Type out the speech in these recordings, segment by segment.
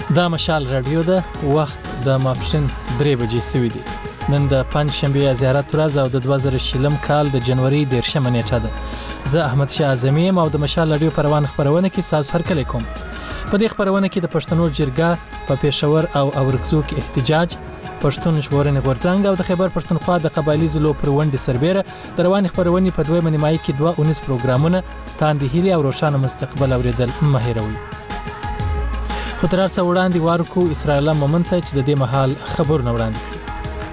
دا مشال رادیو ده وخت د ماپښین 3 بجې سوي دي. نن د پنځ شنبه زیارت ورځ او د 2020 کال د جنوري 10 نیټه ده. زه احمد شاه اعظمي او د مشال رادیو پروان خبرونه کې ساز هرکلی کوم. په دې خبرونه کې د پښتنو جرګه په پېښور او اورګزو کې احتجاج، پښتون ژغورنې غورځنګ او د خیبر پښتونخوا د قبایلی ضلعو پر ونډې سربېره د روانې خبرونې په دویمه نیمایي کې 2 پروګرامونه تاندې هیلې او روښانه مستقبل اوریدل مه هېروئ. خو تر هر څه وړاندې وارکو اسرائیل مومن ته چې د دې مهال خبرونه وړاندې کړي.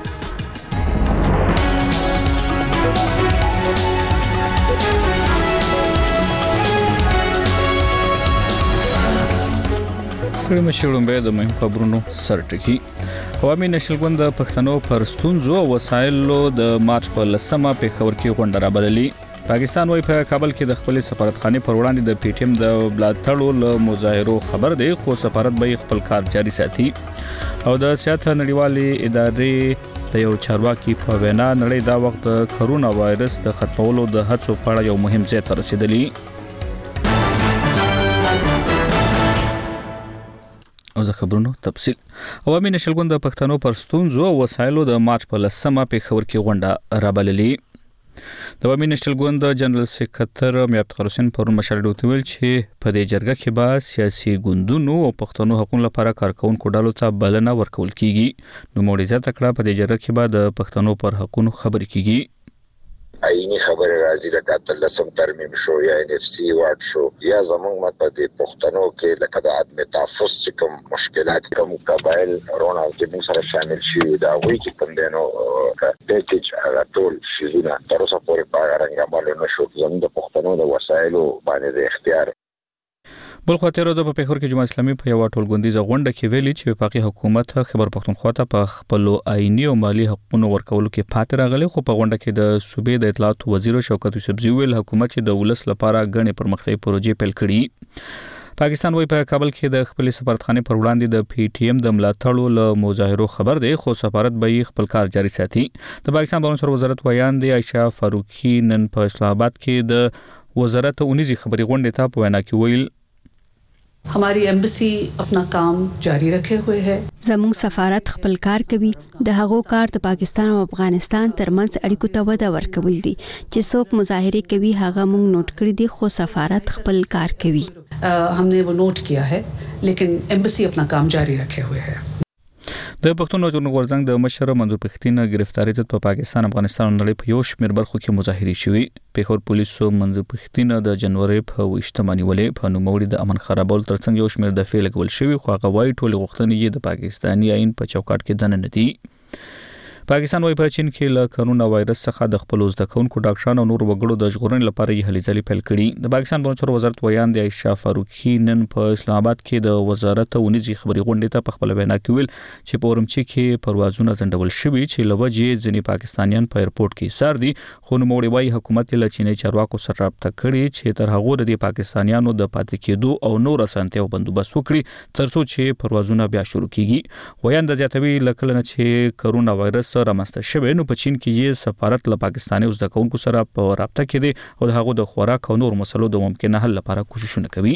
سړي مشورم به د مهم خبرونو سرټکی. عوامي نشل ګوند د پښتنو پر ستونزو او وسایلو د مارچ په 10مه په خبر کې غونډه رابللې. پاکستان وايي په کابل کې د خپل سفارتخانه پر وړاندې د پی ټی ایم د بلاتړو له مظاهرو خبر دی، خو سفارت به خپل کار جاري ساتي. او د سیاست نړیوالې ادارې د یو چارواکي په وینا نړۍ دا وخت کرونا وایرس د ختمولو د هڅو په اړه یو مهم ځای ته رسیدلی. او د خبرونو تفصیل. عوامي نشل ګوند د پښتنو پر ستونزو او وسایلو د مارچ په 10مه په خبر کې غونډه رابللې. د عوامي نشل ګوند جنرال سکرټر میاں افتخار حسین پرون مشاهده وکړل چې په دې جرګه کې به سیاسي ګوندونو او پښتنو حقوقو لپاره کارکونکو ډلو ته بلنه ورکول کیږي. نو موړیزه تکړه په دې جرګه کې به د پښتنو پر حقوقو خبرې کیږي. آئینی خبر راځي لکه تلسم ترمیم شو یا ان اف سی واټ شو یا زمونږ مطلب د پښتنو کې لکه د عدم تحفظ چې کوم مشکلات کوم قبایل رونا چې موږ سره شامل شي دا وایي چې کوم دینو پیکیج هغه ټول شیزونه تر اوسه پورې په رنګ عمل نشو. زموږ د پښتنو د وسایلو باندې د اختیار بل خو تیرو د په پیښور کې جماعت اسلامي په یو ټولګوندیزه غونډه کې ویلي چې وفاقي حکومت خیبر پښتونخوا ته په خپل آئینی او مالی حقوقو ورکولو کې پاتې راغلی. خو په غونډه کې د صوبې د اطلاعات وزیر شوکت یوسفزي ویل حکومت چې د ولس لپاره غنې پرمختیايي پروژې پیل کړي. پاکستان وايي په کابل کې د خپل سفارتخانه پر وړاندې د پی ټی ایم د ملاتړو له مظاهرو خبر دی، خو سفارت به خپل کار جاري ساتي. د پاکستان بهرنی چارو وزارت ویان دی عائشہ فاروقی نن په اسلام آباد کې د وزارت اونیزي خبري غونډه ته په وینا کې ویل हमारी एम्बेसी अपना काम जारी रखे हुए है. زموږ سفارت خپل کار کوي. د هغو کار د پاکستان او افغانستان ترمنځ اړیکو ته وده ورکول دي. چې څوک مظاهره کوي هغه موږ نوٹ کړی دي، خو سفارت خپل کار کوي. हमने वो नोट किया है, लेकिन एम्बेसी अपना काम जारी रखे हुए है. د پښتون ژغورنې غورځنګ د مشر منظور پښتين گرفتاری ضد په پاکستان افغانستان نړۍ په یو شمېر برخو کې مظاهرې شوې. پیښور پولیسو منظور پښتين د جنوري په 28 ولې په نوموړي د امن خرابول ترڅنګ یو شمېر د فعل کول شوی، خو هغه وايي ټول غوښتنې یې د پاکستاني آئین په چوکاټ کې دننه دي. پاکستان وايي په چین کې له کرونا وایرس څخه د خپل زده کوونکو ډاکټرانو او نور وګړو د ژغورنې لپاره یې هلې ځلې پیل کړي. د پاکستان بهرنی چارو وزارت ویان دی عائشہ فاروقی نن په اسلام آباد کې د وزارت اونیزي خبري غونډې ته په خپل وینا کې ویل چې په اورمچي کې پروازونه ځنډول شوي چې لوجې ځینې پاکستانیان په ایرپورټ کې سار دي. خو نو موړي وايي حکومت له چیني چارواکو سره رابطه کړي چې تر هغه د پاکستانیانو د پاتې کېدو او نور اسانتیاو بندوبست وکړي ترڅو چې پروازونه بیا شروع کیږي. ویان د زیاتوي لکه چې کرونا وایرس رامنځته شوی نو په چین کې یې سفارت له پاکستاني زده کوونکو سره په رابطه کې دي او هغه د خوراک او نور مسلو د ممکنه حل لپاره کوششونه کوي.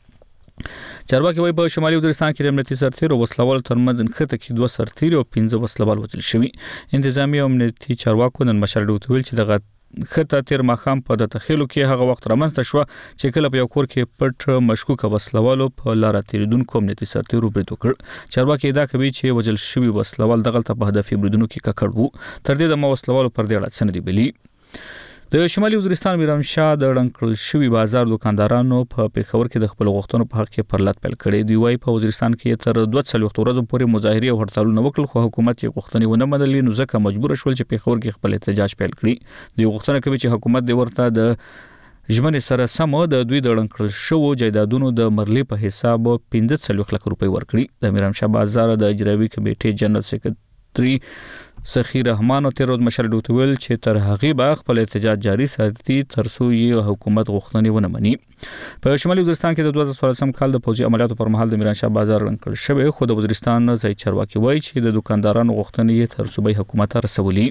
چارواکي وايي په شمالي وزیرستان کې د امنیتي سرتیر او وسلوال ترمنځ انخته کې 2 سرتیر او 15 وسلوال وژل شوي. انتظامی او امنیتي چارواکو نن مشر ویل چې دغه خطه تیر مخام په د تخیلو کې هغه وخت رامنځته شو چې کله په یو کور کې پټ مشکوک وسلوالو په لار تیریدونکو امنیتي سرتیرو برید وکړ. چارواکي دا کوي چې وژل شوی وسلوال دغلت په هدف بریدونو کې ککړ وو. تر دې د وسلوالو پر دې اړه سندري بلی. د شمالي وزیرستان میرام شاه د ړنګ شوی بازار دکاندارانو په پیښور کې د خپل غوښتنو په حق کې پرلط پیل کړي. دی وايي په وزیرستان کې تر 200 ورځې پورې مظاهره او هړتالونه وکړل، خو حکومت یې غوښتنې ونه منلې، نو ځکه مجبور شول چې پیښور کې خپل احتجاج پیل کړي. دی غوښتنه کوي چې حکومت د ورته د ژمنې سره سم د دوی د ړنګ شوو جایدادونو د مرلې په حساب 15 لک روپۍ ورکړي. د میرام شاه بازار د اجرایوي کمیټې جنرال سکرټري سخی رحمان او تیروز مشر ویل چې تر هغه به خپل احتجاج جاری ساتي ترڅو یې حکومت غوښتنې ونه مني. په شمالي وزیرستان کې د 2014 کال د فوجي عملیاتو پر مهال د میران شاه بازار رنګ شوی، خو د وزیرستان ځای چارواکي وایي چې د دکاندارانو غوښتنې یې تر صوبایي حکومت رسولي.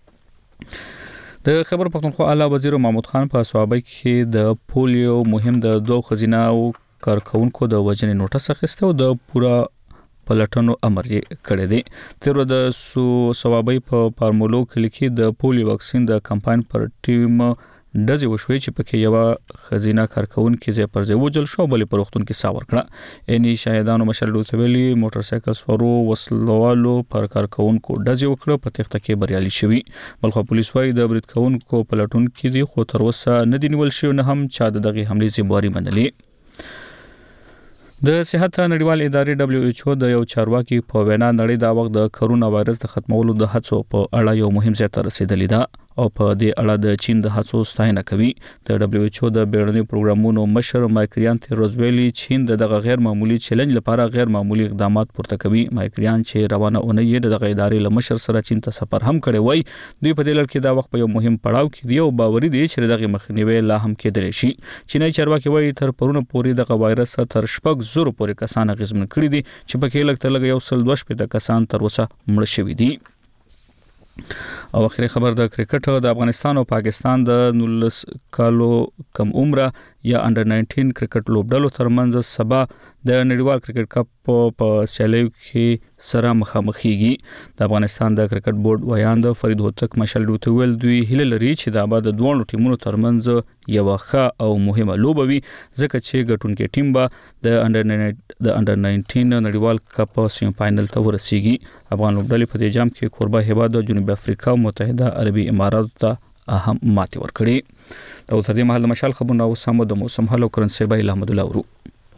د خیبر پښتونخوا اعلی وزیر محمود خان په صوابۍ کې د پولیو مهم د 2 خزینه او کارکونکو د وژنې نوټس اخیسته او د پورا پلټنو امر یې کړی دی. تر د ثوابي په فارمولو کې د پولیو واکسین د کمپاین پر ټیم ډزې وشوي چې پکې یو خزینه کارکونکو ځای پر ځای وجل شو بلې په روغتون کې ساور کړه. اني شاهدانو مشر لوتویلی موټر سایکل سوارو وسلوالو پر کارکونکو ډزې وکړه په تخته کې بریالي شوي. بلخو پولیس وايي د برید کوونکو پلټون کې دي خو تر اوسه نه دی نیول شوی نه هم چا دغه حمله ذمہواری منلي. د صحت نړیوال ادارې WHO د یو چارواکي په وینا نړۍ دا وخت د کرونا وایرس د ختمولو د هڅو په اړه یو مهم ځای ته رسیدلی ده او په دې اړه د چین د هڅو ستاینه کوي. د WHO د بیړني پروګرامونو مشر مایکریان روزویلی چین دغه غیر معمولی چیلنج لپاره غیر معمولی اقدامات پورته کوي. مایکریان چې روانه اونۍ د دغه ادارې له مشر سره چین ته سفر هم کړی وای دوی په دې لړ کې دا وخت په یو مهم پړاو کې دی او باوري دي چې دغه مخنیوي لا هم کېدلی شي. چینای چارواکي وایي تر پرونه پورې دغه وایرس تر 6,000 پورې کسان غزمن کړي دي چې پکې لږ 102 کسان تر اوسه مړ شوي دي. او اخري خبر د کرکټ د افغانستان او پاکستان د 19 کالو کم عمره یا انډر 19 کرکټ لوبډلو ترمنځ سبا د نړیوال کرکټ کپ په سیالیو کې سره مخامخېږي. د افغانستان د کرکټ بورډ ویاند فرید هوتک مشال لوتویل دوی هیله لري چې د آباد دوه ټیمونو ترمنځ یو ښه او مهمه لوبه وي ځکه چې ګټونکي ټیم به د انډر 19 نړیوال کپ سیمی فائنل ته ورسیږي. افغان لوبډلې په دې جام کې کوربه هیواد جنوب افریقا او متحده عربي امارات ته اهم ماتې ورکړې. دا اوس د محل مشال خبرونه او سمو د موسم حل او کرنسي بای احمد الله ورو.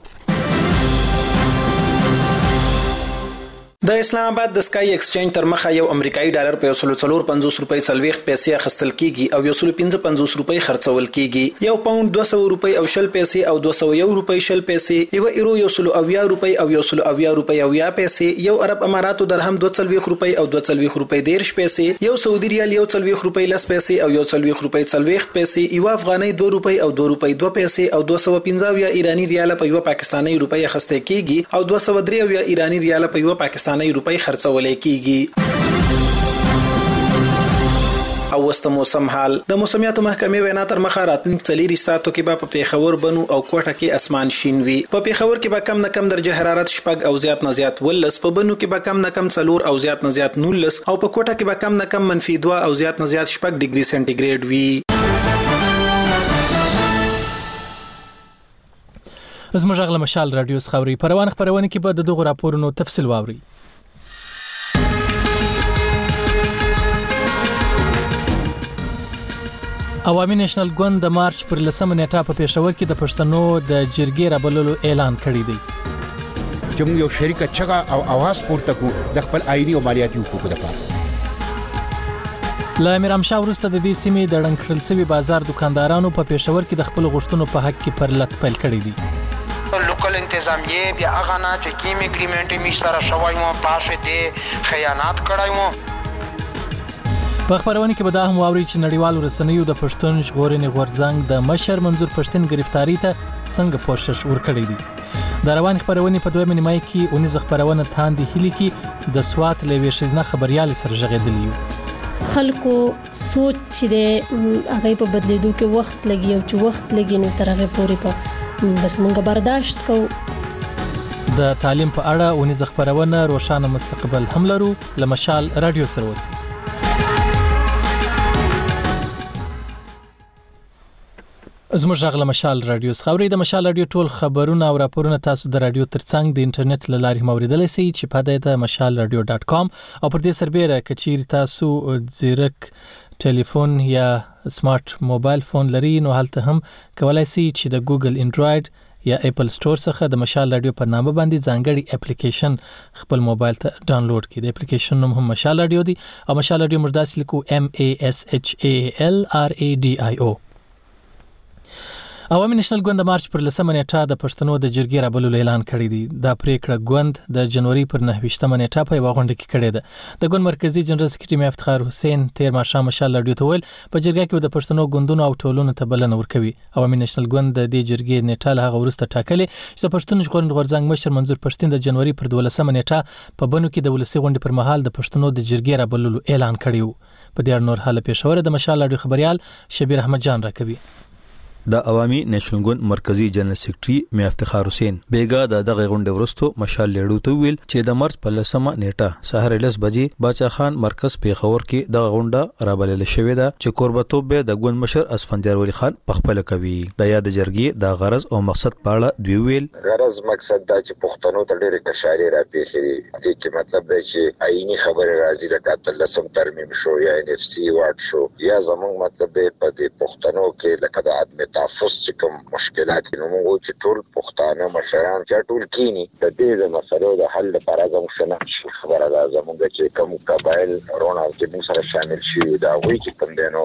د اسلام آباد د سکای ایکسچینج تر مخه یو امریکایي ډالر په 150 روپۍ 40 پیسې اخیستل کیږي او 155 روپۍ خرڅول کیږي. یو پاوند 200 روپۍ او 0 پیسې او 201 روپۍ 0 پیسې، یو ایرو 120 روپۍ او 120 روپۍ او 0 پیسې، یو عرب اماراتو درهم 240 روپۍ او 240 روپۍ 10 پیسې، یو سعودي ریال 140 روپۍ 10 پیسې او 140 روپۍ 40 پیسې، یو افغاني 2 روپۍ او 2 روپۍ 2 پیسې او 215 ایرانی ریال په یو پاکستاني روپۍ اخیستل کیږي او 203 ایرانی ریال په یو پاکستاني روپۍ خرڅول کیږي. او وست موسم حال د موسمیاتو محکمې وینا تر مخه راتلونکي 4 ساعتو کې په پیښور بنو او کوټه کې اسمان شین وي. په پیښور کې به کم نه کم درجه حرارت شپږ او زیات نه زیات 19، په بنو کې به کم نه کم 4 او زیات نه زیات 19 او په کوټه کې به کم نه کم -2 او زیات نه زیات 6 ډیګري سنټیګریډ وي. زموږ غل مشال رادیو خبري پروان خبرونه کې به د دغه راپورونو تفصیل واوري. عوامي نېشنل ګوند د مارچ پر 10 نیټه په پېښور کې د پښتنو د جرګې رابللو اعلان کړی دی. چې موږ یو شریکه چغه او आवाज پورته کو د خپل آئینی او مالیاتي حقوقو لپاره. لا میرامشاه ورسته د دې سیمې د ډنکړل سوي بازار دکاندارانو په پېښور کې د خپل غوښتنو په حق کې پر لټ پیل کړی دی. لوکل انتظامیه بیا هغه نه چې کیم اګریمنټ میشتره شوی مو پاشه دی خیانت کړای مو. په خبرونه کې به دا هم واوري چې نړیوال رسنیو د پښتون ژغورنې غورځنګ د مشر منظور پښتون گرفتاری ته څنګه پوښښ ورکړی دی. د روان خبرونه په دوه نیمه کې 19 خبرونه تاندې هلي کې د سوات لوي شزنه خبريال سره ژغېدلی. خلکو سوچ چې د هغه په بدلیدو کې وخت لګي او چې وخت لګي نو تر هغه پورې په بس مونږ برداشت کوو. د تعلیم په اړه 19 خبرونه روښانه مستقبل هم لرو. لمشال رادیو سره وسی. زموږ غل مشال رادیو خبري د مشال رادیو ټول خبرونه او راپورونه تاسو د رادیو ترڅنګ د انټرنیټ له لارې موریدلی شئ چې په د mashalradio.com او پر دې سربېره کچیر تاسو زیرک ټلیفون یا سمارټ موبایل فون لري نو هلته هم کولای شئ چې د ګوګل انډراید یا اپل سٹور څخه د مشال رادیو په نامه باندې ځانګړي اپلیکیشن خپل موبایل ته ډاونلوډ کړئ. د اپلیکیشن نوم هم مشال رادیو دی او مشال رادیو مرداس لیکو MASHALRADIO. عوامي نېشنل ګوند د مارچ پر 10 نیټه د پښتنو د جرګې رابللو اعلان کړی دی. دا پریکړه ګوند د جنوري پر 9 نیټه په غونډه کې کړې ده. د ګوند مرکزی جنرال سکرټری افتخار حسین تیر ماښام مشال رادیو ته ویل په جرګه کې د پښتنو ګوندونو او ټولونو ته بلنه ورکوي. عوامي نېشنل ګوند د دې جرګې نیټه له هغه وروسته ټاکلې چې د پښتون ژغورنې غورځنګ مشر منظور پښتون د جنوري پر 12 نیټه په بنو کې د ولسی غونډې پر مهال د پښتنو د جرګې رابللو اعلان کړی و. په دې نور حاله پېښور د مشال رادیو خبريال شبیر احمد جان راکوي. د عوامي نېشنل ګوند مرکزی جنرال سیکریټري میا افتخار حسین بیګا د دغه غونډې ورستو مشال لیړو ته ویل چې د مارچ په 10مه نیټه سحر 10 بجې باچا خان مرکز پیښور کې د غونډه رابلل شوې ده چې قربتوب به د ګوند مشر اسفندیار ولی خان پخپل کوي د یاد جرګې د غرض او مقصد په اړه دوی ویل غرض مقصد دا چې پښتنو ته ډېر کشاري را پیښي دي کې مطلب دی چې آئینی خبره راځي لکه 13 ترمیم شو یا NFC واټ شو یا زمونږ مطلب دی په دې پښتنو کې لکه د عدم تحفظ چې کوم مشکلات نو موږ چې ټول پښتانه مشران چې ټول کینی د دې د مسلو د حل لپاره زموږ شنه خبره ده زموږ چې کوم قبایل رونه چې موږ سره شامل شي دا وایي چې کوم دینو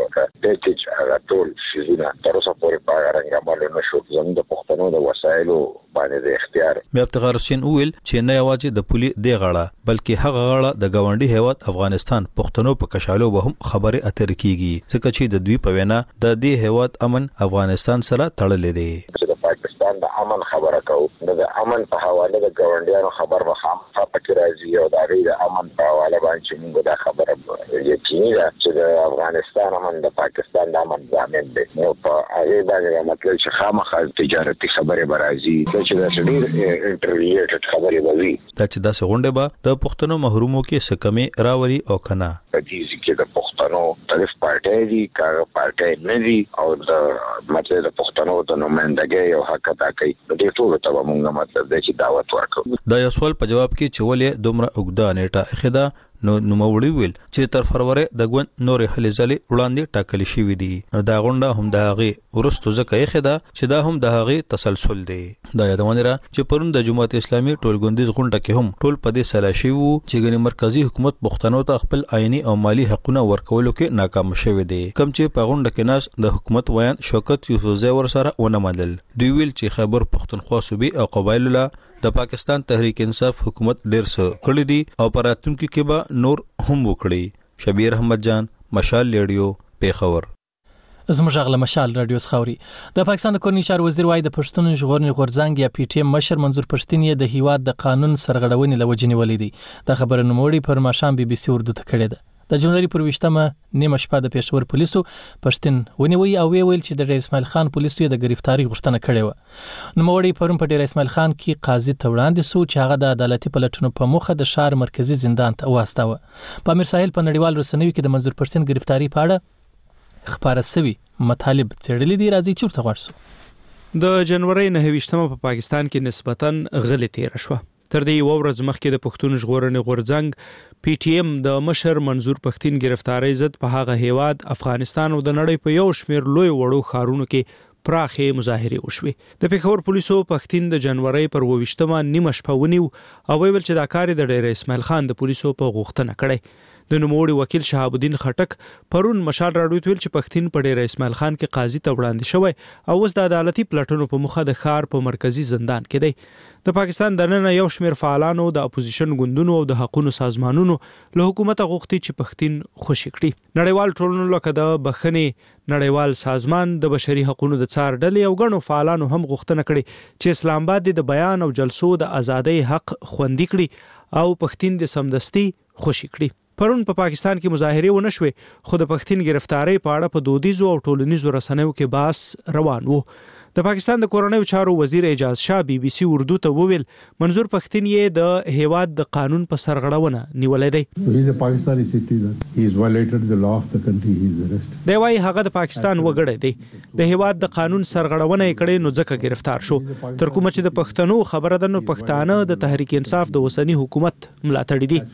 پیکیج هغه ټول شیزونه تر اوسه پورې په رنګ عمل نشو زموږ د پښتنو د وسایلو باندې د اختیار میا افتخار حسین ویل چې نه یوازې د پولی دی غاړه بلکې هغه غاړه د گاونډي هیواد افغانستان پښتنو په کشالو به هم خبره اتر کیږي ځکه چې د دوی په وینا د دې هیواد امن افغانستان سره تړلې دی د پاکستان د امن خبره کوو د امن په حواله د ګاونډیانو خبر به خامخا پکې راځي او د هغې د امن په حواله باندې چې موږ دا خبره یقیني ده چې د افغانستان امن د پاکستان د امن ضامن دی نو په هغې باندې مطلب چې خامخا تجارتي خبرې به راځي چې دا ډېر انټرلیټډ خبرې به وي دا چې داسې غونډې به د پښتنو محرومو کې څه کمې راولي او که نه په دې کې د پښتنو طرف پارټۍ دي کاغه پارټۍ نه دي او د مطلب د پښتنو د نمائندګۍ او حق ادا کوي د دې ټول ته موږ مطلب دی چې دعوت ورکړو دا یو سوال په جواب کې چې ولې دومره اوږده نیټه اخیده نو نوموړي ویل چې تر فروری د ګوند نورې هلې ځلې وړاندې ټاکل شوې دي دا غونډه هم د هغې ورستو ځکه یې ده چې دا هم د هغې تسلسل دی دا یادونه را چې پرون د جماعت اسلامي ټولګوندیز غونډه کې هم ټول په دې سلا شوي وو چې ګنې مرکزی حکومت پښتنو ته خپل آئینی او مالی حقونه ورکولو کې ناکام شوی دی کوم چې په غونډه کې ناس د حکومت ویان شوکت یوسفزئی ورسره ونه منل دوی ویل چې خیبر پښتونخوا صوبې او قبایلو له د پاکستان تحریک انصاف حکومت ډیر څه کړی دي او پر راتلونکي کې به نور هم وکړي شبیر احمد جان مشال لیډیو پیښور زموږ غل مشال رادیو سخاوري د پاکستان د کورنی چارو وزیر وای د پښتون ژغورنې غورځنګ یا پی ټی ایم مشر منظور پښتين یې د هیواد د قانون سرغړونې لوجنی ولیدي د خبر نوموړي پر ماشام بي بي سي اردو ته کړی ده د جنوري پر 20مه نیمه شپه د پېښور پولیسو پښتون ونیوي او ویل چې د ډیر اسماعیل خان پولیسو د گرفتاری غوښتنه کړې و نوموړي پرون په ډیر اسماعیل خان کې قاضي ته وړاندې سو چې هغه د عدالتي پلټنو په مخه د شهر مرکزی زندان ته واستاوه په امیر ساحل په نړیوال رسنیو کې د منظور پښتين گرفتاری په اړه خبره سوي مطالب څېړلې دي راځي چورته غواړو د جنوري 29مه په پاکستان کې نسبتاً غلې تیر شوه تر دې یو ورځ مخکې د پښتون ژغورنې غورځنګ پی ټی ایم د مشر منظور پښتين گرفتاری ضد په هغه هیواد افغانستان او د نړۍ په یو شمېر لوی وړو ښارونو کې پراخه مظاهره وشوي د پیښور پولیسو پښتين د جنوري پر 20مه نیمه شپه ونیو او ویل چې دا کار د ډیر اسماعیل خان د پولیسو په غوښتنه کړی د نوموړي وکیل شهاب الدین خټک پرون مشال راډیو ته ویل چې پښتين په ډیر اسماعیل خان کې قاضي ته وړاندې شوی او اوس د عدالتي پلټنو په مخه د ښار په مرکزی زندان کې دی د پاکستان د نن یو شمېر فعالانو د اپوزیشن ګوندونو او د حقوقو سازمانونو له حکومت غوښتي چې پښتين خوشي کړي نړیوال ټولنو لکه د بخښنې نړیوال سازمان د بشري حقوقو د څار ډلې او غنو فعالانو هم غوښتنه کړي چې اسلام آباد د بیان او جلسو د ازادۍ حق خوندي کړي او پښتين د سمدستي خوشي کړي پرون په پاکستان کې مظاهره ونه شوې خو د پښتين گرفتاری په اړه په دودیزو او ټولنیزو رسنیو کې بحث روان وو د پاکستان د کورنیو چارو وزیر اعجاز شاه بي بي سي اردو ته وویل منظور پښتين یې د هیواد د قانون په سرغړونه نیولې دی he is a Pakistani citizen he has violated the law of the country he is arrested دی وايي هغه د پاکستان وګړی دی د هیواد د قانون سرغړونه یې کړې نو ځکه گرفتار شو تر کومه چې د پښتنو خبره ده نو پښتانه د تحریک انصاف د اوسنی حکومت ملاتړي دي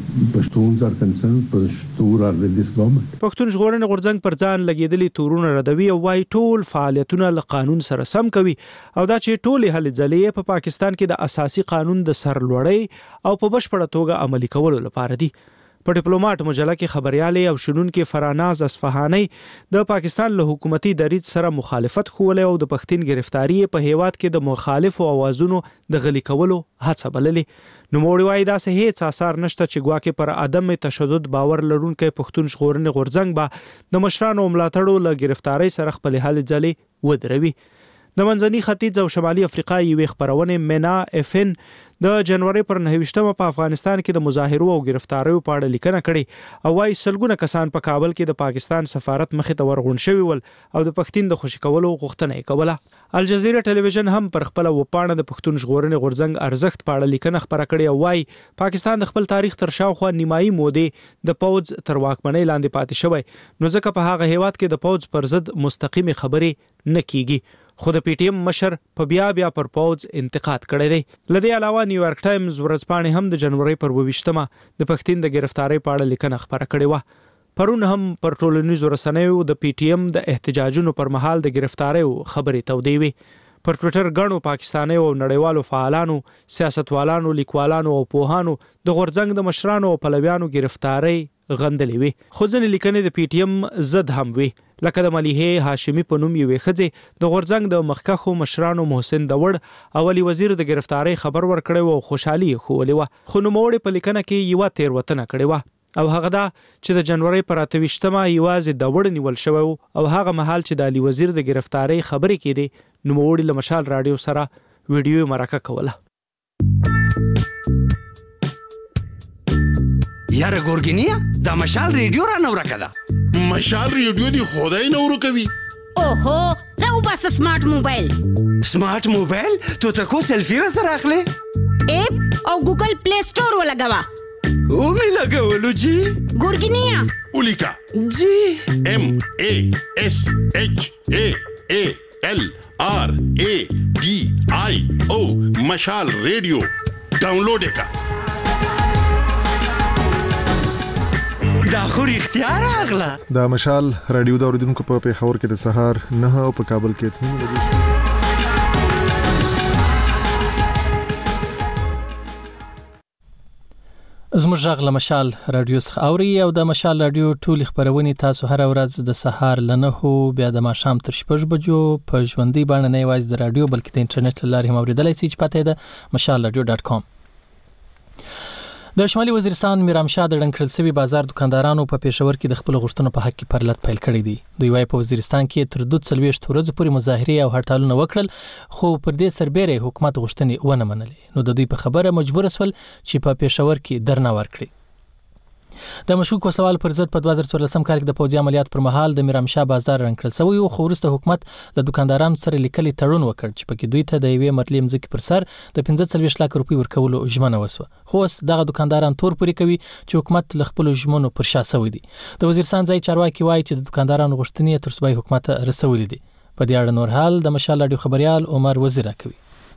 پښتون are concerned پښتون are with this government پښتون ژغورنې غورځنګ پر ځان لګیدلي تورونه ردوي او وايي ټول فعالیتونه له قانون سره سم کوي او دا چې ټولې هلې ځلې په پاکستان کې د اساسي قانون د سرلوړۍ او په بشپړه توګه عملي کولو لپاره دي په ډیپلوماټ مجله کې خبريالي او شنونکو فراناز اصفهاني د پاکستان له حکومتي دریځ سره مخالفت خوله او د پښتين گرفتاری په هیواد کې د مخالفو اوازونو د غلي کولو هڅه بللې نو موړي وای دا سه هیڅ اثر نشته چې ګواکې پر عدم تشدد باور لرونکو پښتون ژغورنې غورځنګ به د مشرانو ملاتړو له گرفتاری سره خپل حل ځلې ودروي د منځني ختیځ او شمالي افریقا یوې خبرونه مینا FN د جنوري پر 9 په افغانستان کې د مظاهرو او گرفتاریو په اړه لیکنه کړې او وايي سلګونه کسان په کابل کې د پاکستان سفارت مخې ته ورغون شوي ول او د پښتون د خوشی کولو غوښتنه یې کوله. الجزیره ټلویزیون هم پر خپل وپاڼه د پښتون ژغورنې غورځنګ ارزښت په اړه لیکنه خبره کړې او وايي پاکستان د خپل تاریخ تر شاوخوا نیمایي مودې د پوز تر واکمنۍ لاندې پاتې شوی نو ځکه په هغه هیواد کې د پوز پر ضد مستقیمه خبرې نه کیږي. خو د PTM مشر په بیا پر پوز انتقاد کړی دی. لدې علاوه نیویارک ټایمز ورځپاڼې هم د جنوري پر 22 د پښتون د گرفتاری په اړه لیکنه خبره کړې و. پرون هم پر ټولنیزو رسنیو د PTM د احتجاجونو پر مهال د گرفتاریو خبرې تودې وي. پر ټوئیټر غنو پاکستاني او نړیوالو فعالانو، سیاستوالانو، لیکوالانو او پوهانو د غورځنګ د مشرانو او پلویانو گرفتاری غندلې وي. خو ځینې لیکنې د PTM ضد هم وي لکه د ملیحه هاشمی په نوم یوې ښځې د غورځنګ د مخکښو مشرانو محسن داوړ او علي وزیر د گرفتاری خبر ورکړی او خوشحالي خوولې و. خو نوموړي په لیکنه کې یو تیروتنه کړې و او هغه دا چې د جنوري پر 28 یوازې داوړ نیول شوی او هغه مهال چې د علي وزیر د گرفتاری خبرې کېدې نوموړي له مشال رادیو سره ویډیو مرکه کوله. یاره ګورګینیا دا مشال ریډیو را نو راکړه. مشال ریډیو دی خدای نو ورکوي. اوهو راو بس سمارټ موبایل. سمارټ موبایل ته تاسو سلفي را سره اخلي اپ او ګوګل پلی سٹور ولګوا او می لګولو جی ګورګینیا اولیکا جی MASHALRADIO مشال ریډیو ډاونلوډ کا. دا خو اختیار اغلا. دا مشال رادیو د اوریدونکو په پیښور کې د سهار 9 او په کابل کې 3 بجې. زموږ غږ له مشال رادیو څخه اوري او د مشال رادیو ټول خبرونه تاسو هر ورځ د سهار ل 9 بیا د ماښام تر 6 بجو په ژوندۍ باندې نه وایي د رادیو بلکې د انټرنیټ لارې هم اوریدلای شئ چې پته ده mashalradio.com. د شمالي وزیرستان میرامشاه د ډنکړل سوي بازار دکاندارانو په پېښور کې د خپل غوښتنو په حق کې پرلط پیل کړی دی. دوی وايي په وزیرستان کې تر 240 ورځې پورې مظاهرې او هړتالونه وکړل خو پر دې سربېره حکومت غوښتنې ونه منلې نو د دوی په خبره مجبور شول چې په پېښور کې درنه ورکړي. د مشکوک وسوال پر ضد په 2014 کال کې د پوځي عملیات پر مهال د میرامشاه بازار رنګ شوی او خورسته حکومت له دکاندارانو سره لیکلي تړون وکړ چې پکې دوی ته د یوې مرلې مځکې پر سر د 45 لک روپۍ ورکولو ژمنه وسوه. خو اوس دغه دکانداران تور پوري کوي چې حکومت له خپل ژمنو پر شا سوی دی. د وزیرستان ځای چارواکي وایي چې د دکاندارانو غوښتنې تر صوبایي حکومت رسولې دي. په دې اړه نور حال د مشال رادیو خبريال عمر وزیر کوي.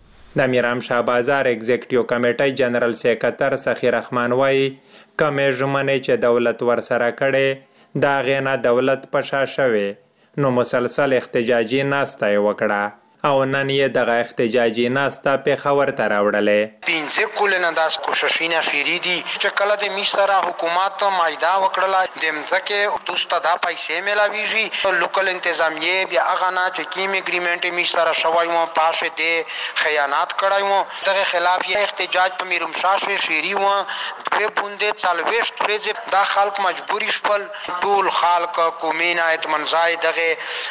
د میرامشاه بازار ایگزیکټیو کمیټې جنرال سیکریټر سخی رحمان وایي کمې ژمنې چې دولت ورسره کړي دا غینه دولت په شا شوی نو مسلسل احتجاجي ناسته وکړه او نن یې دغه احتجاجي ناسته په خبر ته راوړلې. 15 کولنه داس کوششینه شری دي چې کله د مشترا حکومت مایدا وکړه د مځکه دوسته دا پیسې ملاویږي لوکل انتظامیه بیا اغانا چې کیم اګریمنت مشترا شوی مو پاشه دي خیانات کړای مو دغه خلاف یې احتجاج په میرمشاه شری و په بوندې څلويشت ورځې دا خلک مجبوری شول ټول خلک کومینه اتمنځای دغه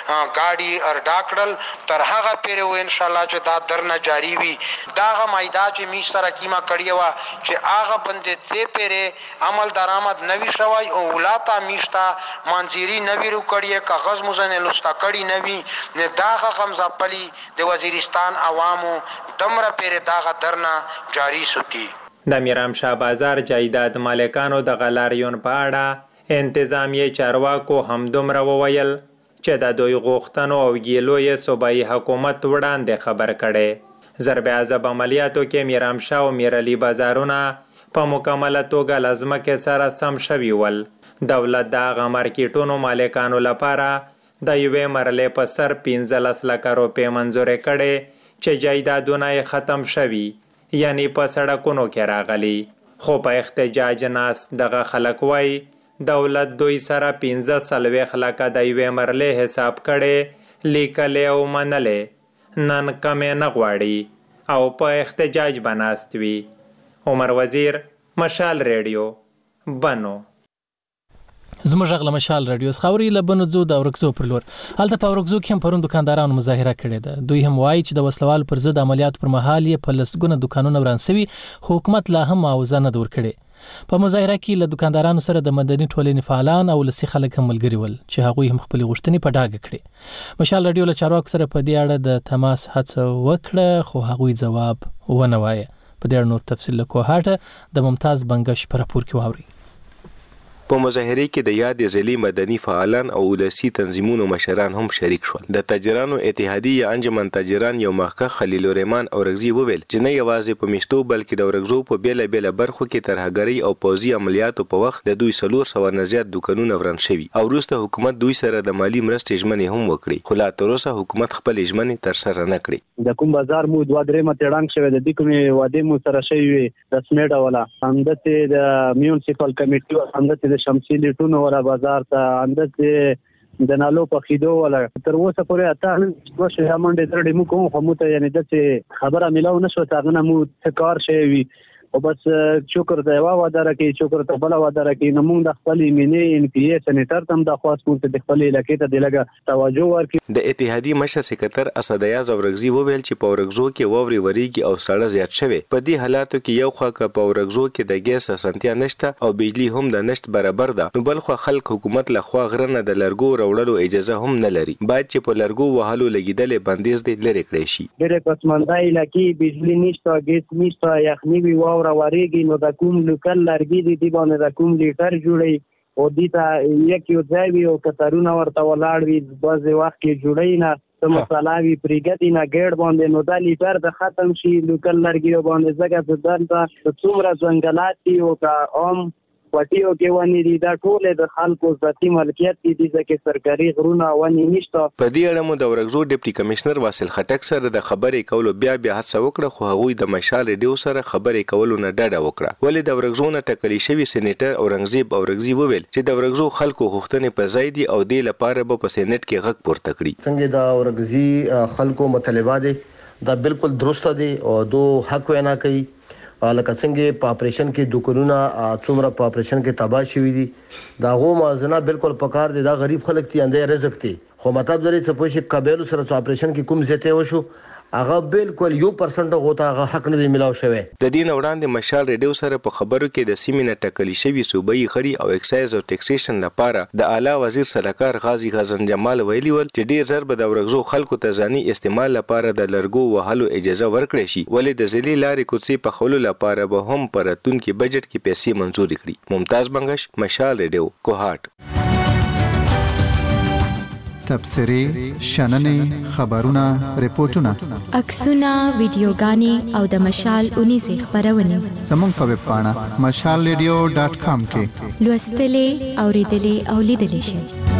گاډي ارډا کړل تر هغه پیره و ان شاء الله چې دا درنه جاری وي داغه مایدا چې میشترا کیما کړی و چې هغه بندې څه پیره عمل درآمد نوي شوی او ولاتا میشتا منځيري نوي رو کړی کاغذ مزنه لستا کړی نوي نه داغه غمزه پلی د وزیرستان عوامو دمر پیره داغه درنه جاری سوتی. د میرامشاه بازار جایداد مالکانو د غلاریون په اړه انتظامیه چارواکو هم دومره وویل چې د دوی غوښتنو او ګیلو یې صوبایي حکومت وړاندې خبر کړي. ضرب عذاب عملیاتو کې میرامشاه او میرعلي بازارونه په مکمله توګه لازمکه سره سم شوي ول. دولت د هغه مارکیټونو مالکانو لپاره د یوې مرلې په سر 15 لک روپۍ منظور کړي چې جایدادونه یې ختم شوي یعنی په سړکونو کې راغلي. خو په احتجاج ناس دغه خلک وای دولت دوی سره 15 لک د یوې مرلې حساب کړي لیکلې او منلې نن کمې نه غواړي او په احتجاج بناست وي. عمر وزیر مشال ریډیو بنو. زموږ غل مشال رادیو خاوري لبنو زو د اورکزو پر لور هلته په اورکزو کې هم پرون دکاندارانو مظاهره کړې ده. دوی هم وایي چې د وسلوال پر ضد عملیات پر مهال یې په لسګونه دکانونه ورانسوي، حکومت لا هم معاوضه نه ورکړي. په مظاهره کې له دکاندارانو سره د مدني ټولنې فعالان او لسی خلک هم ملګري ول چې هغوی هم خپل غوښتنې په ډاګه کړې. مشال رادیو له چارواکو سره په دې اړه د تماس هڅه وکړه خو هغوی جواب ونه وایه. په دې اړه نور تفصیل له کوهاټه د ممتاز بنگش پر راپور کې واوري. په مظاهره کې د یاد ضلعي مدني فعالان او ولسی تنظیمونو مشران هم شریک شول. د تاجرانو اتحادیه انجمن تاجران یو مخکښ خلیل الرحمن اورغزي وویل چې نه یوازې په میشتو بلکې د اورغزو په بیل بیل برخو کې ترهګری او پوځي عملیاتو په وخت د دوی 300 نه زیات دکانونه وران شوي او وروسته حکومت دوی سره د مالی مرستې ژمنې هم وکړي، خو لا تر اوسه حکومت خپل ژمنې تر سره نه کړې. د کوم بازار مو 2-3 متړنګ شوی د دې کومې واده مو سره شوی د سمیټ ولا همدته د میونسپل کمیټي همدته د شمسي لیټونو ولا بازار ته همدته د نالو په خیدو ولا تر اوسه پورې اته شوه منډه ترډې مو کوم خو مو ته یعنی د خبره ملاو نشو تاغنه مو کار شوی او بس شکر دی وعده راکې شکر ته بل وعده راکې نو موږ د خپل مینې ان پی ای سېنیټر تم د خاص کوم ته خپل علاقې ته د لګه توجه ورکړي. د اتحادیه مشر سکرټر اسدیاز اورغزي وویل چې په اورغزو کې ووري وریږي او سړه زیات شوی. په دې حالاتو کې یو خوا که په اورغزو کې د ګیس اسانتیا نشته او بجلی هم د نشت برابر ده، نو بل خو خلک حکومت له خوا غرنه د لرګو راوړلو اجازه هم نه لري. باید چې په لرګو وهلو لګیدل بندیز دې لري کړی شي. ډېر پسمنده علاقې بجلی نشته، ګیس نشته، یخني وی واور وریږي نو د کوم لوکل لرګي دي باندې د کوم لیټر جوړي او دې ته یو ځای وي او کترونه ورته ولاړ وي بعضې وخت کې جوړي نه ته مساله وي پرېږدي نه ګېډ باندې نو دا لیټر د ختم شي لوکل لرګي باندې ځکه چې دلته څومره ځنګلات دي او که عام پټیو کې ونې دي دا ټول د خلکو ذاتي ملکیت دي ځکه سرکاري غرونه ونې نشته. په دې اړه مو د اورغزو ډیپټي کمشنر واصل خټک سره د خبرې کولو بیا هڅه وکړه خو هغوی د مشال ریډیو سره خبرې کولو نه ډډه وکړه. ولې د اورغزو نه ټاکلي شوی سېنیټر اورنګزیب اورغزي وویل چې د اورغزو خلکو غوښتنې په ځای دي او دې لپاره به په سېنیټ کې غږ پورته کړي. څنګه د اورغزي خلکو مطالبه دي دا بالکل درسته دي او دو حق وینا کوي. لکه څنګه په اپریشن کې دکانونه څومره په اپریشن کې تباہ شوي دي دا غو موازنه بالکل پکار دي. دا غریب خلک دي اندې رزق دي خو مطلب درې څه پوښي قبایلو سره اپریشن کې کوم زیاته وشو هغه بالکل 1% غوته هغه حق نه دی ملاو شوی. د دې وړاندې مشال ریډیو سره په خبرو کې د سیمې نه ټاکلي شوی صوبایي خړي او اکسایز او ټیکسیشن لپاره د اعلی وزیر سلاکار غازی غزن جمال ویلي ول چې ډیر ضرب د اورغزو خلکو ته ځاني استعمال لپاره د لرګو وهلو اجازه ورکړي شي، ولې د ځلې لارې کوڅې په خولو لپاره به هم پرتونکو بجټ کې پیسې منزور کړي. ممتاز بنگش، مشال ریډیو، کوهاټ. تبصرې، شننې، خبرونه، ریپورتونه، عکسونه، ویډیوګانې او د مشال 19 خبرونه زموږ په ویب پاڼه mashalradio.com کې لوستلې، اوریدلې او لیدلې شئ.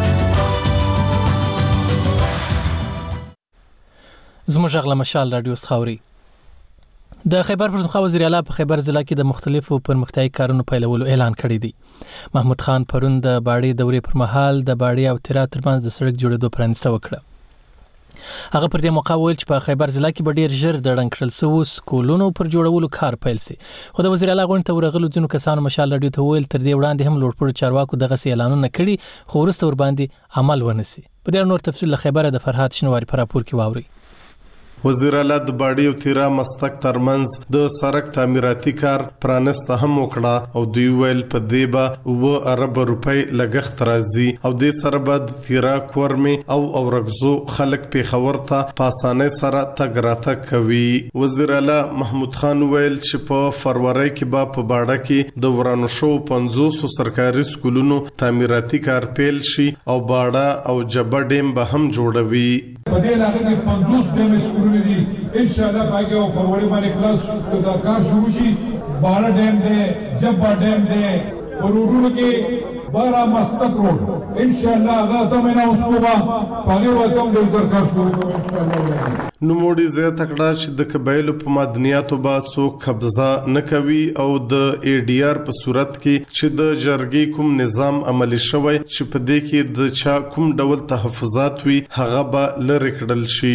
زموږ غل مشال رادیو خاوري. د خیبر پښتونخوا وزیر اعلی په خیبر ضلع کې د مختلفو پرمختیايي کارونو پیلولو اعلان کړی دی. محمود خان پرون د باړې دورې پر مهال د باړې او تیرا ترمنځ د سړک جوړېدو پرانیسته وکړه. هغه پر دې موقع ویل چې په خیبر ضلع کې به ډیر ژر د ړنګ کړل سوي سکولونو پر جوړولو کار پیل شي. خو د وزیر اعلی غونډه ته ورغلو ځینو کسانو مشال رادیو ته ویل تر دې وړاندې هم لوړپوړو چارواکو دغه اعلانونه کړي خو وروسته ور باندې عمل ونشي. په دې نور تفصیل له خیبره د فرحات شنواری پر راپور کې واوري. وزیر اعلی د باړې او تیرا مستق ترمنځ د سړک تعمیراتي کار پرانسته هم وکړه او دوی ویل په دې به 2 ارب روپۍ لګښت راځي او د سره به د تیرا کورمي او اورغزو خلک په خبر ته په اسانه سره تګ راتګ کوي. وزیر اعلی محمود خان ویل چې په فروری کې به په باړه کې د ورانو شو 500 سرکاري سکولونو تعمیراتي کار پیل شي او باړه او جبه ډیم به هم جوړوي. په دې علاقې کې 50 ډیم سکولونه دي ان شاء الله باقي او فروری باندې کلاس دا کار شروع شي. 12 ډیم دی، جبا ډیم دی، ورودونو کې 12 مستق روډ ان شاء الله هغه ته نه اوس کوه هغه وته د سرکار شروع کوي ان شاء الله. نو موډي زه تکړه چې د قبایلو په مدنیاتو با څوک قبضه نه کوي او د ای ډی آر په صورت کې چې د جرګې کوم نظام عملی شوی چې په دې کې د چا کوم ډول تحفظات وي هغه به لری کړل شي.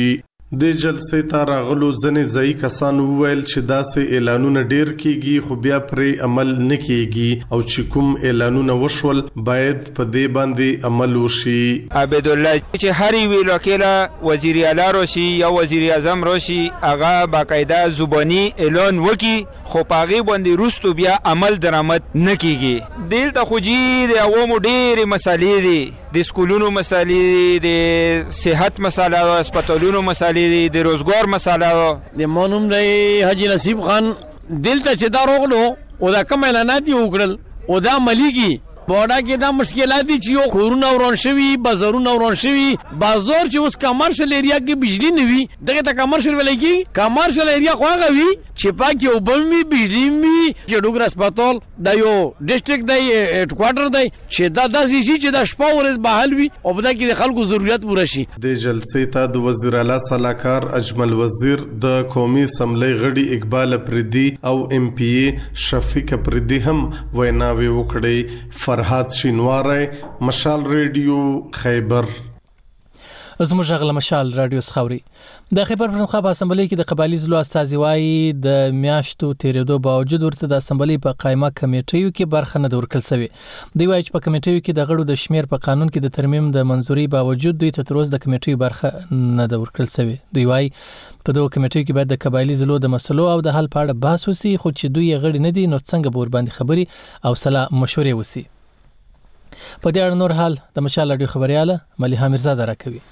د جلسې ته راغلو ځنې ځایي کسانو وویل چې داسې اعلانونه ډیر کیږي خو بیا پرې عمل نه کیږي او چې کوم اعلانونه وشول باید په دې باندې عمل وشي. عبدالله چې هر ویلو کې وزیر اعلی راشي یا وزیر اعظم راشي هغه باقاعده زبانی اعلان وکي خو پاغي باندې روستو بیا عمل درآمد نه کیږي. دلته خو جی د عوامو ډېرې مسالې دي، د سکولونو مسالې دي، د صحت مسالې او هسپتالونو مسالې دي، د روزګار مسالې. د مونږ د حاجی نصیب خان دلته چې دا روغلو او دا کوم اعلانات یې وکړل او دا مليږي بوډا کې دا مشکلات دي چې یو کورونه وران شوي، بازارونه وران شوي، بازار چې اوس کمرشل ایریا کې بجلی نه وي دغه ته کمرشل ولګي. کمرشل ایریا خو هغه وي چې پاکي او بمي بجلی وي چې ډوګر هسپتال دا یو ډیسټریکټ دی هډ کوارټر دی چې دا داسې شي چې دا شپه ورځ بحال وي او په دا کې د خلکو ضرورت پوره شي. د جلسې ته د وزیر اعلی صلاحکار اجمل وزیر، د قومي اسمبلی غړي اقبال افریدي او ام پی ای شفیق افریدي هم ویناوي وکړي. فرحات شینواری، مشال ریډیو، خیبر. زموږ غل مشال رادیو سخوري د خیبر پښتونخوا په اسمبلی کې د قبایلی ضلع استازي وایي د میاشتو تیرېدو باوجود ورته د اسمبلی په قائمه کمیټیو کې برخه نه ورکړل شوی. دوی وایي چې په کمیټیو کې د غړو د شمیر په قانون کې د ترمیم د منځوري باوجود دوی ته تر اوسه د کمیټیو برخه نه ورکړل شوی. دوی وایي په دغه کمیټیو کې باید د قبایلی ضلع د مسلو او د حل په اړه بحث وشي، خو چې دوی غړي نه دي نو څنګه به ور باندې خبري او صلاح مشورې وشي. په دې اړه نور حال د مشال رادیو خبرياله مليحه مرزاده راکوي.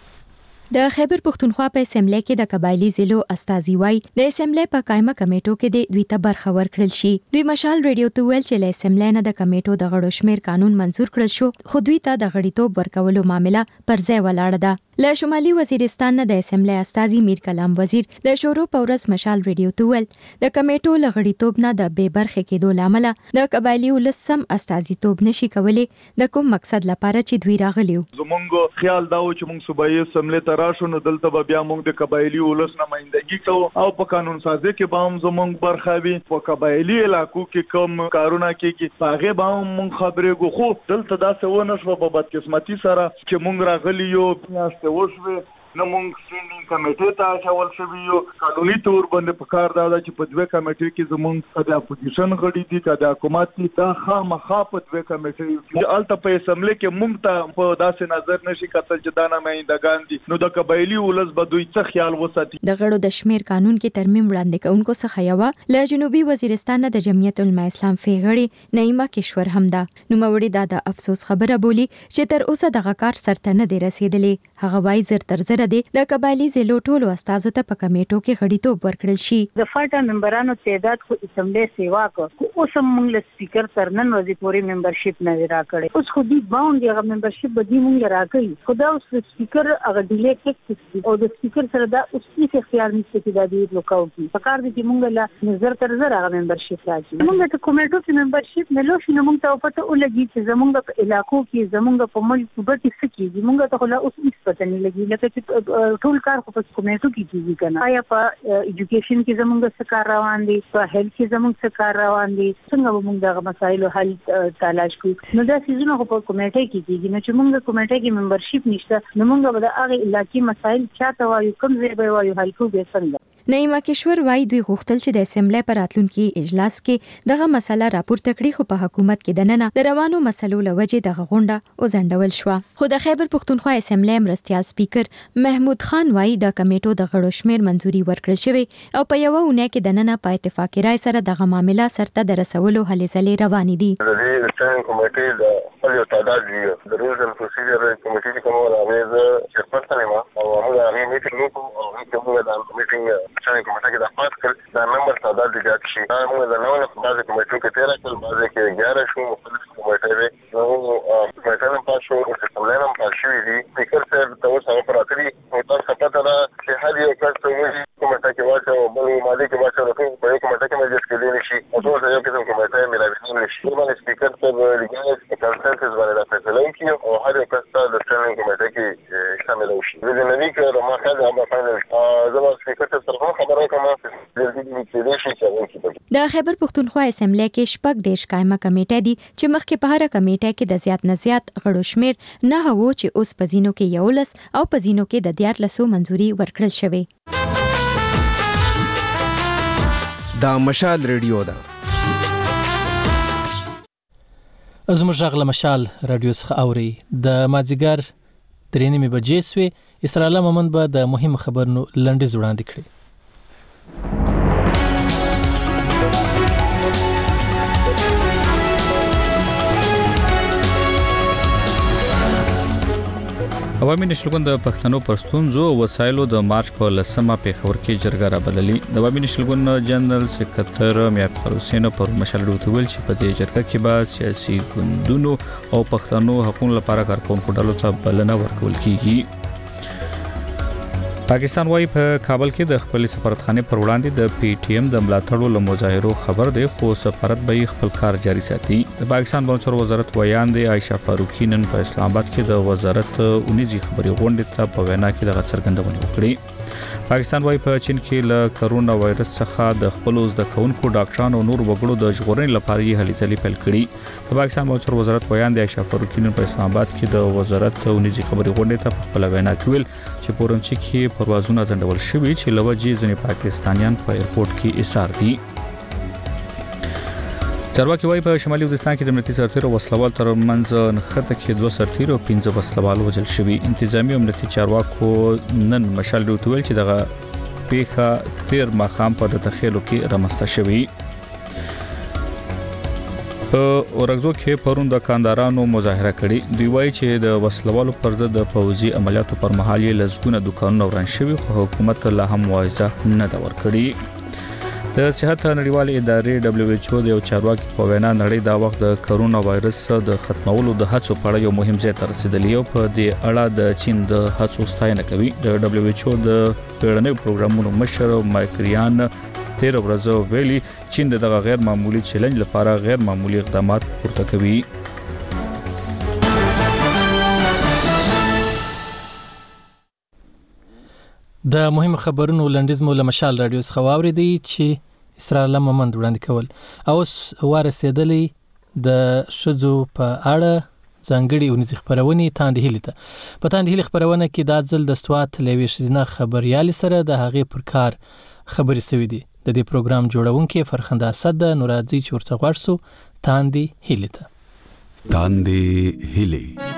د خیبر پښتونخوا په اسمبلی کې د قبایلی ضلعو استازي وای د اسمبلی په قائمه کمیټو کې د دوی ته برخه ورکړل شي. دوی مشال ریډیو ته ویل چې له اسمبلی نه د کمیټو د غړو شمیر قانون منزور کړل شو، خو دوی ته د غړیتوب ورکولو معاملې پر ځای ولاړه ده. له شمالي وزیرستان نه د اسمبلی استازي میر کلام وزیر د شورو پورس مشال ریډیو ته ویل د کمیټو له غړیتوب نه د بې برخې کېدو لامل د قبایلی ولسم استازیتوب نشي کولای د کوم مقصد لپاره چې دوی راغلیو. زمونږ خیال دا و چې موږ صوبایي اسمبلی ته راشو نو دلته به بیا موږ د قبایلی ولس نمائندګي کوو او په قانون سازي کې به هم زمونږ برخه وي. په قبایلی علاقو کې کوم کارونه کېږي په هغې به هم موږ خبرېږو، خو دلته داسې ونه شوه په بدقسمتي سره چې موږ راغلي یو میاشتې وشوې نو موږ سټینډینګ کمیټې ته اچول شوي یو. قانوني طور باندې په کار دا ده چې په دوه کمیټې کې زموږ د اپوزیشن غړي دي که د حکومت دي دا خامخا په دوه کمیټې چې هلته په اسمبلی کې موږ ته په داسې نظر نشي کتل چې دا نمایندګان دي نو د قبایلي ولس به دوی څه خیال وساتي. د غړو د شمیر قانون کې ترمیم وړاندې کوونکو څخه یوه له جنوبي وزیرستان نه د جمعیت العلماء اسلام غړي نعیمه کشور هم ده. نوموړي دا د افسوس خبره بولی چې تر اوسه دغه کار سرته نه دی رسیدلی. هغه وایي زر تر زر د قبایلی ضلعو ټولو استازو ته په کمیټو کې غړیتوب ورکړل شي. د فاټا ممبرانو تعداد خو اسمبلی سیوا کو اوس هم موږ له سپیکر تر نن ورځې پورې ممبرشپ نه راکړي. اوس خو دی باوند هغه ممبرشپ به دی موږ راکړي، خو دا اوس سپیکر هغه ډیلی ټیکس او د سپیکر سره دا اوس هیڅ اختیار نشته چې دا دی لوکاو کی په کار دي چې موږ له نظر تر زر هغه ممبرشپ راځي. موږ ته کمیټو کې ممبرشپ نه لوشي نو موږ ته پته ولګي چې زموږ په علاقو کې زموږ په ملک په څه کېږي. موږ ته خو اوس هیڅ پته نه لګي لکه چې ټول کار خو په کمیټو کې کیږي کنه. آیا په ایجوکیشن کې زموږ څه کار روان دي، په هیلث کې زموږ څه کار روان دي، څنګه به موږ دغه مسایلو حل تلاش کړو. نو دا سیزونه خو په کمیټه کې کیږي نو چې موږ کمیټه کې ممبرشپ نشته نو موږ به د هغه علاقې مسایل چاته وایو، کوم ځای به وایو، حل کوو به څنګه. نعیمه کشور وایي دوی غوښتل چې د اسمبلی پر راتلونکي اجلاس کې دغه مسله راپورته کړي، خو په حکومت کې دننه د روانو مسلو له وجې دغه غونډه وځنډول شوه. خو د خیبر پښتونخوا اسمبلی مرستیال سپیکر محمود خان وایي د کمیټو د غړو شمیر منځوري ورکړل شوی او په یوه اونۍ کې دننه په اتفاقي رای سره دغه معامله سرته د رسولو هلې ځلې روانې دي. د دې سټینډینګ کمیټې د خپل تعداد دی د رولز اند پروسیجر کمیټې کې کومه راغله چې پرته نه او هغه هغه میټینګ وکړو او هغه د میټینګ سټینډینګ کمیټې کې د پات کړ دا نمبر تعداد دی چې دا موږ د نوو په بازه کمیټو کې 13 کل بازه کې 11 شو مختلف کمیټې نو کمیټې نن پاسو او اسمبلی نن پاسو دی سپیکر صاحب ته اوسه پراتري او تاسو پته ده چې هر یو کس ته کمیټه کې واچو بل ماده کې واچو نو په یو کمیټه کې مجلس کې دی نشي او ټول یو قسم کمیټه ملابسین نشي. باندې سپیکر ته لګیږي چې کنسنسس باندې د فیصله کوي او هر یو کس ته د سټینډینګ کمیټه کې شامل وشي. د نوې کې ما کله هغه فاینل زما سپیکر ته سره خبره کوم چې د په خیبر پښتونخوا اسمبلی کې شپږ دیش قائمه کمیټه دي چې مخکې په هره کمیټه کې د زیات نه زیات غړو شمیر نه هوو چې اوس پزینو کې 11 او پزینو کې د 14 منځوري ورکړل شوی. دا مشال ریډیو ده. زموږ غږ له مشال رادیو څخه اوري. د مازیګر 3:30 بجې سوې. اسرائیل مومن به د مهم خبرونو لنډیز وړاندې کړي. عوامي نشلګون د پښتنو پر ستونزو او وسایلو د مارچ په لسمه پیښور کې جرګه را بللي. د عوامي نشلګون جنرال سکرټر میا حسین پر مشال ډوتول چې په دې جرګه کې به سیاسي ګوندونو او پښتنو حقوقو لپاره کارکونکو ډلو ته بلنه ورکول کیږي. پاکستان وايي په کابل کې د خپل سفارتخانه پر وړاندې د پی ټی ایم د ملاتړو له مظاهرو خبر دی، خو سفارت به خپل کار جاري ساتي. د پاکستان بانچور وزارت ویان دی عائشہ فاروقی نن په اسلام آباد کې د وزارت اونیزي خبري غونډې ته په وینا کې د څرګندونه وکړه. پاکستان وايي په چین کې له کرونا وایرس څخه د خپل زده کوونکو ډاکټرانو او نور وګړو د ژغورنې لپاره یې هلې ځلې پیل کړې. د پاکستان بانچور وزارت ویان دی عائشہ فاروقی نن په اسلام آباد کې د وزارت اونیزي خبري غونډې ته په خپل وینا کې ویل چې پورنچي کې پروازونه ځنډول شوي چې لوجې ځنې پاکستانیان په ایرپورټ کې ایثار دي. چارواکي وايي په شمالي وزیرستان کې د امنیتي سرتیرو وسلوال تر منځ نښته کې 2 سرتیرو او 15 وسلوال وژل شوي. انتظامی امنیتي چارواکو نن مشال ډوتول چې دغه پیښه تیر ماښام په د تخیلو کې رامنځته شوي. په اورګزو کې پرون د کاندارانو مظاهره کړې. دوی وایي چې د وسلوالو پر ضد د پوځي عملیاتو پر مهال یې لزګونه دکانونه وران شوي، خو حکومت لا هم موعظه نه دا ورکړي. د صحت نړیوالې ادارې دبليو ایچ او د یو چارواکي په وینا نړۍ دا وخت د کرونا وایرس د ختمولو د هڅو په اړه یو مهم ځای ته رسیدلی او په دې اړه د چین د هڅو ستاینه کوي. د دبليو ایچ او د پیړنۍ پروګرامونو مشر مایکریان 13 ورځې ویلي چین دغه غیر معمولی چیلنج لپاره غیر معمولی اقدامات پورته کوي. د مهم خبرونو لنډیز مو له مشال رادیو څخه واوریدي چې اسرائیل مومند وړاندې کول. اوس ورسېدلې د شذو په اړه ځانګړي اونیزي خبرونه تاند هیله ته. په تاند هیله خبرونه کې د ځل د سوات لوي شزنه خبريال سره د هغې پر کار خبري سوي دي. د دې پروګرام جوړونکي فرخنده اسد د نورادزي چورته غوړسو تاند هیله ته. تاند هیله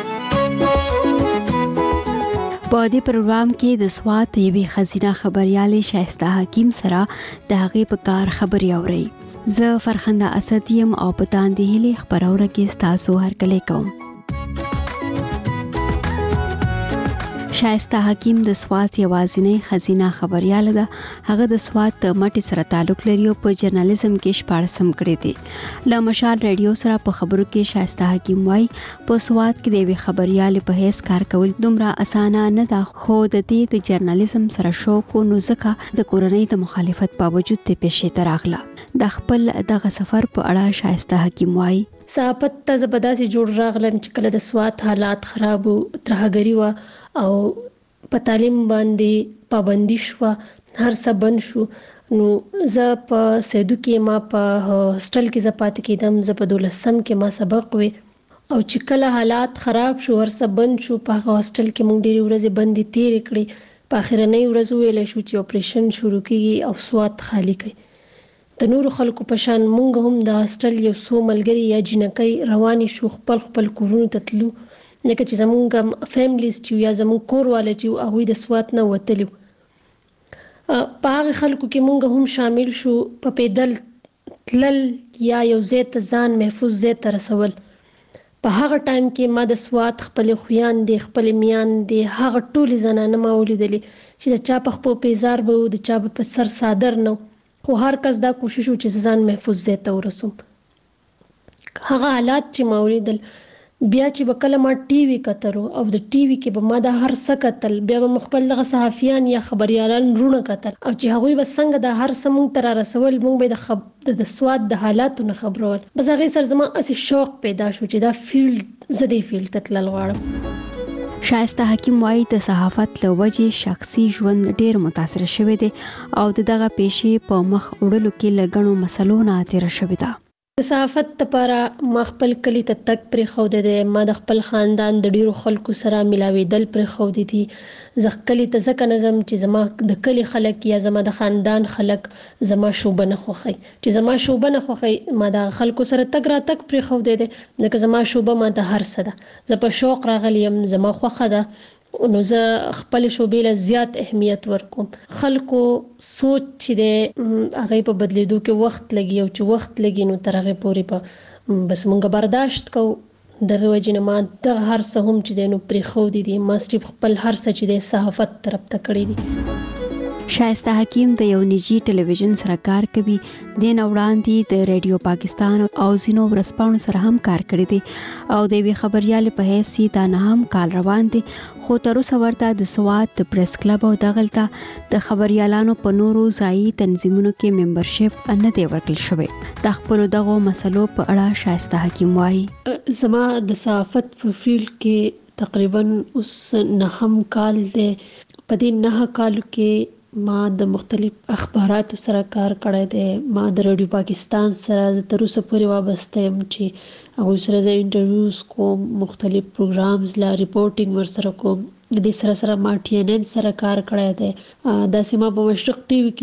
په دې پروګرام کې د سوات یوې خزینه خبريالې شایسته حکیم سره د هغې په کار خبري اوري. زه فرخنده اسد یم او په تاندې هلي خبرونه کې تاسو هرکلی کوم. شایسته حکیم د سوات یوازینی خزینه خبرياله ده. هغه د سوات مټي سره تعلق لري او په جرنالیزم کې شپارسم کړی دی. له مشال رادیو سره په خبرو کې شایسته حکیم وای په سوات کې د وی خبرياله په هیڅ کار کول دومره اسانه نه ده، خو د دې د جرنالیزم سره شوق او نوزکه د کورنۍ د مخالفت باوجود ته پېښې تراغله. د خپل دغه سفر په اړه شایسته حکیم وای صحافت ته زبرداسي جوړ راغلن چې کله د سوات حالات خراب او ترهګری و او په تعلیم باندې پابندي شو، هر څه بند شو. نو زه په سیدو کې ما په هوسټل کې زپات کېدم، زه په 12م کې ما سبق وی او چې کله حالات خراب شو هر څه بند شو. په هوسټل کې مونږ ډېری ورځې بندي تیر کړې. په اخرنۍ ورځ ویل شو چې اپریشن شروع کیږي او سوات خالی کړي. د نورو خلکو په شان مونږ هم د هاستل یو څو ملګری یا جنکۍ رواني شو، خپل کورونو ته تلو، لکه چې زمونږ فیملیز چې یا زمونږ کورواله چې هغوی د سوات نه وتلي. په هغه خلکو کې مونږ هم شامل شو. په پیدل تلل یا یو ځای ته ځان محفوظ ځای ته رسول. په هغه ټایم کې ما د سوات خپل خویاندې خپل میاندې هغه ټولې زنانه ما ولیدلې چې د چا په خپو پیزار به و، د چا په سر صادر نه، خو هر کس دا کوشش و چې ځان محفوظ ځای ته ورسوم. هغه حالات چې ما ولیدل، بیا چې به کله ما ټي وي کتلو او د ټي وي کې به ما دا هر څه کتل، بیا به خپل دغه صحافیان یا خبریالان رونه کتل او چې هغوی به څنګه د هر څه مونږ ته را رسول، مونږ به د سوات د حالاتو نه خبرول. بس هغې سره زما اسې شوق پیدا شو چې دا فیلډ زه دې فیلډ ته تلل غواړم. شایسته حکیم وایي د صحافت له وجې شخصي ژوند ډیر متاثر شوی دی او دغه پیشې په مخ وړلو کې له ګڼو مسلو نه تېره شوې ده. د صحافت لپاره ما خپل کلی ته تک پرې خوده دي، ما د خپل خاندان د ډیرو خلکو سره ملاویدل پرې خوده دي. زه کلی ته ځکه نظم چې زما د کلی خلک یا زما د خاندان خلک زما شوبه نه خوښي، چې زما شوبه نه خوښي ما د خلکو سره تک را تک پرې خوده دي، ځکه زما شوبه ما ته هر څه ده. زه په شوق راغلی یم، زما خوښه ده، نو زه خپل شوبې له زیات اهمیت ورکوم. خلکو سوچ چې د هغه په بدلیدو کې وخت لګي او چې وخت لګي نو تر هغه پورې په بس مونږ برداشت کوو. دغه وجې نه ما دغه هر څه هم چې دی نو پرېښودي دي، ما صرف خپل هر څه چې دی صحافت طرف ته کړی دي. شایسته حکیم د یو نجی ټلویزیون سره کار کوي. د نه وړاندې د ریډیو پاکستان او ځینو ورځپاڼو سره هم کار کړی دی او د یوې خبریالې په حیث دا نه هم کال روان دی، خو تر اوسه ورته د سوات د پریس کلب او دغلته د خبریالانو په نورو ځایي تنظیمونو کې ممبرشپ نه دی ورکړل شوی. د خپلو دغو مسلو په اړه شایسته حکیم وایي زما د صحافت په فیلډ کې تقریبا اوس 9 کال دی. په دې 9 کالو کې ما د مختلف اخباراتو سره کار کړی دی. ما د ریډیو پاکستان سره تر اوسه پورې وابسته یم چې هغوی سره زه انټرویوز کوم، مختلف پروګرامز لا ریپورټینګ ورسره کوم. د دې سره سره ما TNN سره کار کړی دی. داسې ما په مشرق ټي وي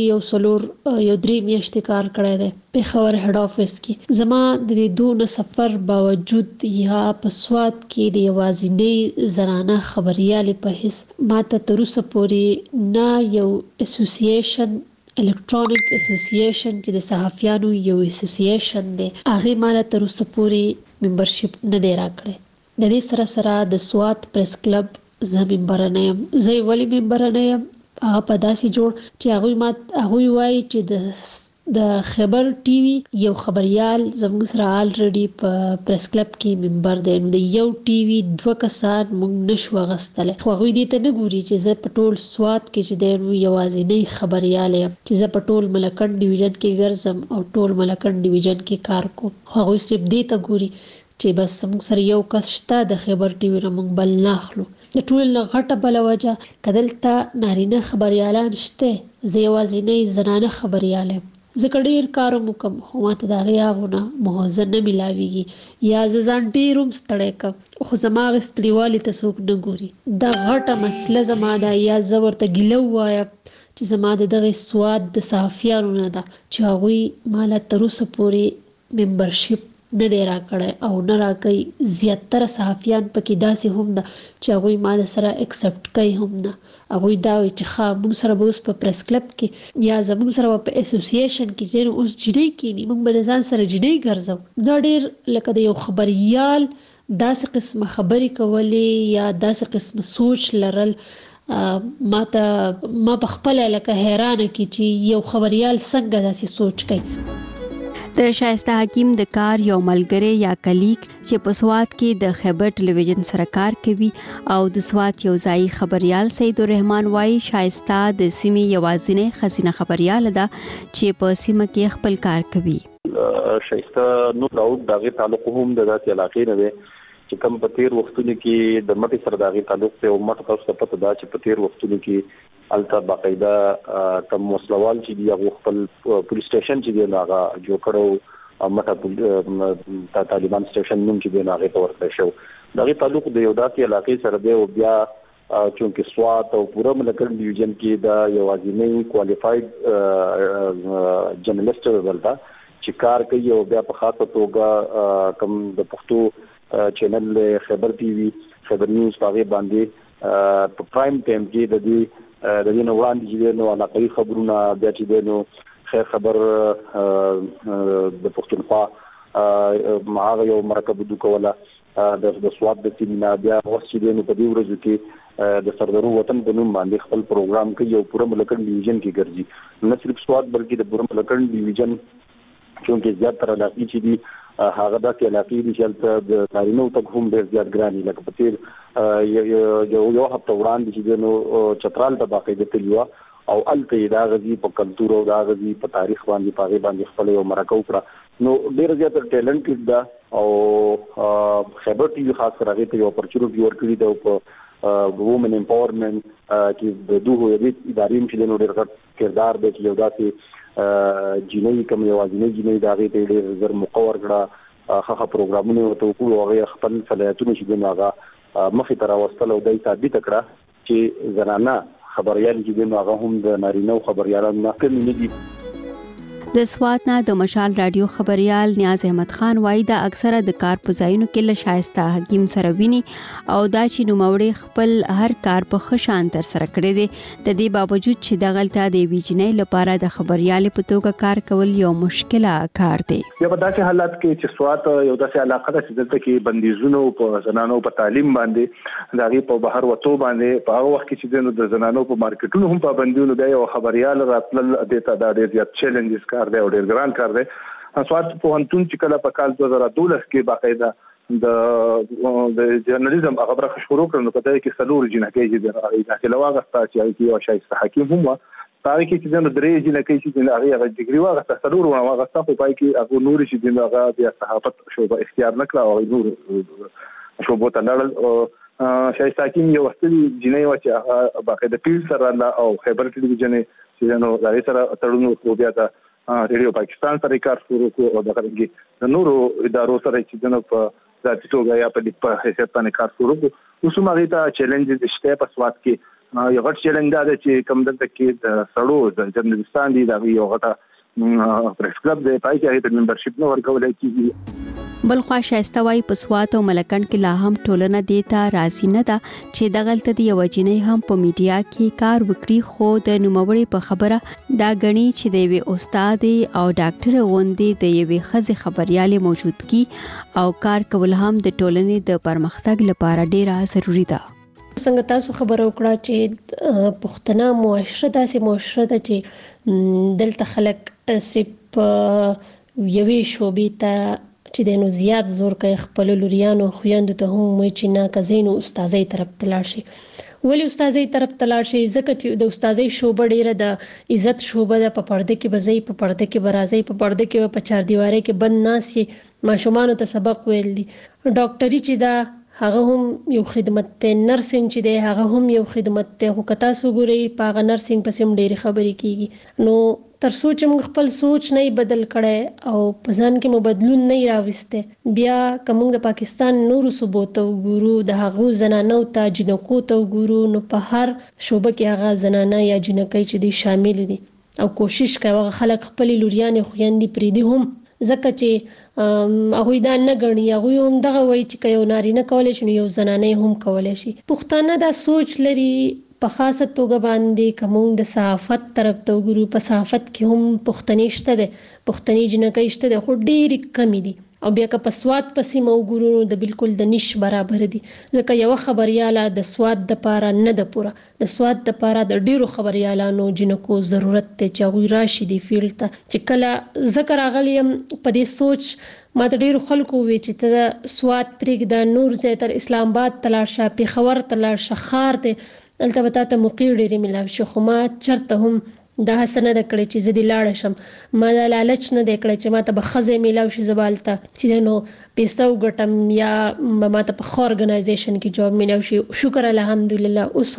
کې یو 3 میاشتې کار کړی دی پېښور هډ افیس کې. زما د دې دونه سفر باوجود یا په سوات کې د یوازینۍ زنانه خبریالې په حیث ما ته تر اوسه پورې نه یو اسوسییشن الکترونیک اسوسییشن چې د صحافیانو یو اسوسییشن دی هغه مالا تر اوسه پورې ممبرشپ نه دی راکړی. د دې سره سره د سوات پریس کلب زه ممبر نه یم. زه ولی ممبر نه یم؟ هغه په داسې جوړ چې هغوی وایي چې د خبر ټي وي یو خبریال زموږ سره الریډي په پریس کلب کې ممبر دی. نو د یو ټي وي 2 کسان موږ نشو اغوستلی، خو هغوی دې ته نه ګوري چې زه په ټول سوات کې چې دی نو یوازینۍ خبریال یم چې زه په ټول ملکنډ ډیویژن کې ګرځم او ټول ملکنډ ډیویژن کې کار کوم. خو هغوی صرف دې ته ګوري چې بس موږ سره یو کس شته د خبر ټي وي نه موږ بل نه اخلو. د ټول نه غټه بله وجه که دلته نارینه خبریالان شته، زه یوازینۍ زنانه خبریال یم. زه که ډېر کار هم وکړم خو ماته د هغې هغونه موضوع نه میلاویږي یا زه ځان ډېر هم ستړی کړم خو زما هغې ستړیوالي ته څوک نه ګوري. دا غټه مسله زما ده یا زه ورته ګیله ووایم چې زما د دغې سواد د صحافیانو نه ده چې هغوی ماله تر اوسه پورې ممبرشپ نه دی راکړی او نه راکوي. زیاتره صحافیان پکې داسې هم ده چې هغوی ما د سره اکسپټ کوي هم نه. هغوی دا وایي چې ښه موږ سره به اوس په پریس کلب کې یا زموږ سره به په اسوسییشن کې چې اوس جینۍ کینی موږ به د ځان سره جینۍ ګرځو. دا ډېر لکه د یو خبریال داسې قسمه خبرې کولې یا داسې قسمه سوچ لرل ما په خپله لکه حیرانه کې چې یو خبریال څنګه داسې سوچ کوي. د شایسته حکیم د کار یو ملګری یا کلیک چې په سوات کې د خیبر ټلویزیون سره کار کوي او د سوات یو ځای خبریال سید الرحمن وایي شایسته د سیمې یوازینۍ ښځینه خبریاله ده چې په سیمه کې خپل کار کوي. شایسته نو داود دغه تعلق هم د داسې علاقې نه دی چې کوم په تیر وختونو کې د مټي سره دغه تعلق ته او مټ تاسو ته پته ده چې په تیر وختونو کې الته باقاعده کم مسلوال چې دی هغه خپل پولیس سټیشن چې دی هغه جوړ کړو مټه طالبان سټیشن نوم چې دی هغه ته ورکړی شو. دغه تعلق د یو داسې علاقې سره دی او بیا چونکه سوات او پوره ملکن ډیویژن کې دا یوازینۍ کوالیفاید جرنالست ولدا چې کار کوي او بیا په خاصه توګه کوم د پښتو چینل خبر ټي وي خبر نیوز هغه باندې په پرایم ټایم کې د دې نو وړاندې چې نو علاقوي خبرونه بیا چې نو خیر خبر د پښتونخوا هغه یو مرکب دوکوله د سواد د سیمه بیا ورسې نو په دې ورځو کې د سردارو وطن په نوم باندې خپل پروګرام کوي او پوره ملکن ډیویژن کې ګرځي. نه صرف سواد بلکې د پوره ملکن ډیویژن چونکه زیاتره علاقې چې دي هغه داسې علاقې دي چې د نارینه‌و تک هم ډېر زیات ګراني لکه په تیر یو هفته وړاندې چې نو چترال ته باقاعده تللی وه او هلته یې دا غزي په کلتور او دا غزي په تاریخ باندې په هغې باندې خپله یو مرکه وکړه. نو ډېره زیاته ټیلنټډ ده او خیبر ټي وي خاص کر هغه ته یو اپورچونټي ورکړي ده په وومن امپاورمنت کې د دوه یوې ادارې چې له ډېر غټ کردار دی چې یو داسې جنۍ کوم یوازینۍ جنۍ د هغې ته ډېر زر موقع ورکړه هغه پروګرامونه ورته وکړو هغې خپل صلاحیتونه چې دي هغه مخې ته راوستل او دا یې ثابته کړه چې زنانه خبریال چې دي هغه هم د نارینه خبریالانو نه کم نه دي. د سوات نه د مشال رادیو خبريال نیاز احمد خان وایي دا اکثره د کار په ځایونو کې له شایسته حکیم سره ویني او دا چې نوموړي خپل هر کار په ښه شان تر سره کړی دی. د دې باوجود چې د غلطه د ویجنۍ لپاره د خبريال په توګه کار کول یو مشکله کار دی. یا په داسې حالات کې چې سوات یو داسې علاقه ده چې دلته کې بندیزونه په زنانو په تعلیم باندې دغه په بهر وته باندې په هغه وخت کې چې د زنانو په مارکیټونو هم پابندیونه دی او خبريال راتلل د ډېر زیات چیلنجز کار دی او ډېر ګران کار دی. سوات پوهنتون چې کله په کال 2012 کې باقاعده د جرنالیزم هغه برخه شروع کړو نو په دې کې څلور جنکې چې داخله واغسته چې یو شایسته حکیم هم و پاره کې چې د درې جنکې چې هغه ډیګري واغسته څلور واغسته په پای کې هغه نور چې هغه د صحافت شوبه اختیار نکړه او نور شوبو ته لاړل. شایسته حکیم یو وختي جنۍ و چې هغه باقاعده پیل سره او خیبر ټلویزیون چې نو دا سره تړونو خو بیا د ریډیو پاکستان سره کار شروع کو او دغه د نورو ادارو سره چې په ذاتي توګه یا په حیثیت باندې کار شروع کو. اوس هم هغه ته چیلنجز شته په سوات کې یو غټ چیلنج دا چې کوم دلته کې د سړو د جرنالستان دي دا یو غټه پریس کلب دی پای کې هغه ممبرشپ نه ورکول کیږي. بلخوا شایسته وای په سوات او ملکند کې لا هم ټولنه دیتا راضی نه ده چې د غلطه دی وجنې هم په میډیا کې کار وکړي خو د نوموړي په خبره دا غني چې د وی استاد او ډاکټر غوندې د یوې خزي خبريالي موجود کی او کار کول هم د ټولنې د پرمختګ لپاره ډیره ضروری ده. څنګه تاسو خبرو کړه چې پښتنه معاشره داسې معاشره ده چې دلته خلک صرف یوې شوبې ته چې دینو زیات زور کوي خپل لوریانو خويندو ته هم وایي چې نه کزینو استادای طرف تلاړ شي. ولی استادای طرف تلاړ شي ځکه چې د استادای شوبه ډیره د عزت شوبه ده. په پرده کې بزي په پرده کې برازي په پرده کې په چار دیواره کې بند ناسي ماشومان ته سبق ویل دي. ډاکټري چې دا هغه هم یو خدمت ته نرسنګ چې دی هغه هم یو خدمت ته هو کتا سو ګوري پاغه نرسنګ پسې ډېری خبرې کیږي. نو تر سوچ موږ خپل سوچ نه بدل کړي او په ځان کې مو بدلون نه راوسته بیا کوم د پاکستان نورو صوبو ته وګورو د هغو زنانو ته جنکو ته وګورو نو په هر شوبه کې هغه زنانه یا جنکې چې دي شامل دي او کوشش کوي هغه خلک خپل لوریانې خويندې پریدي هم ځکه چې هغه دا نه غني هغه هم دغه وایي چې یو نارینه کولای شي یو زنانه هم کولای شي. پښتانه دا سوچ لري په خاصه توګه باندې کوم د صحافت طرف ته وګورو په صحافت کې هم پښتني شته ده پښتني جنکې شته ده خو ډېری کمی دي او بیا که په سواد پسې مو وګورو د بالکل د نش برابر دي ځکه یو خبرياله د سواد د پاره نه د پوره د سواد د پاره د ډیرو خبريالانو جنکو ضرورت ته چې راشي دی فیلډ ته چې کله ذکر اغلیم په دې سوچ ما د ډیرو خلکو وی چې ته سواد پرېږ د نور زیاتر اسلام آباد تلاړ شه پیښور تلاړ شه خار ته البته ته مقیر ډېری ملاو شو خو ما چرته هم دا حسنه د کړې چې زدي لاړ شم ما د لالچ نه د کړې چې ما ته بخزه ملاو شي زبالته چې نو پیسو ګټم یا ما ته په خور ارګنایزیشن کې جواب ملاو شي. شکر الحمدلله اوس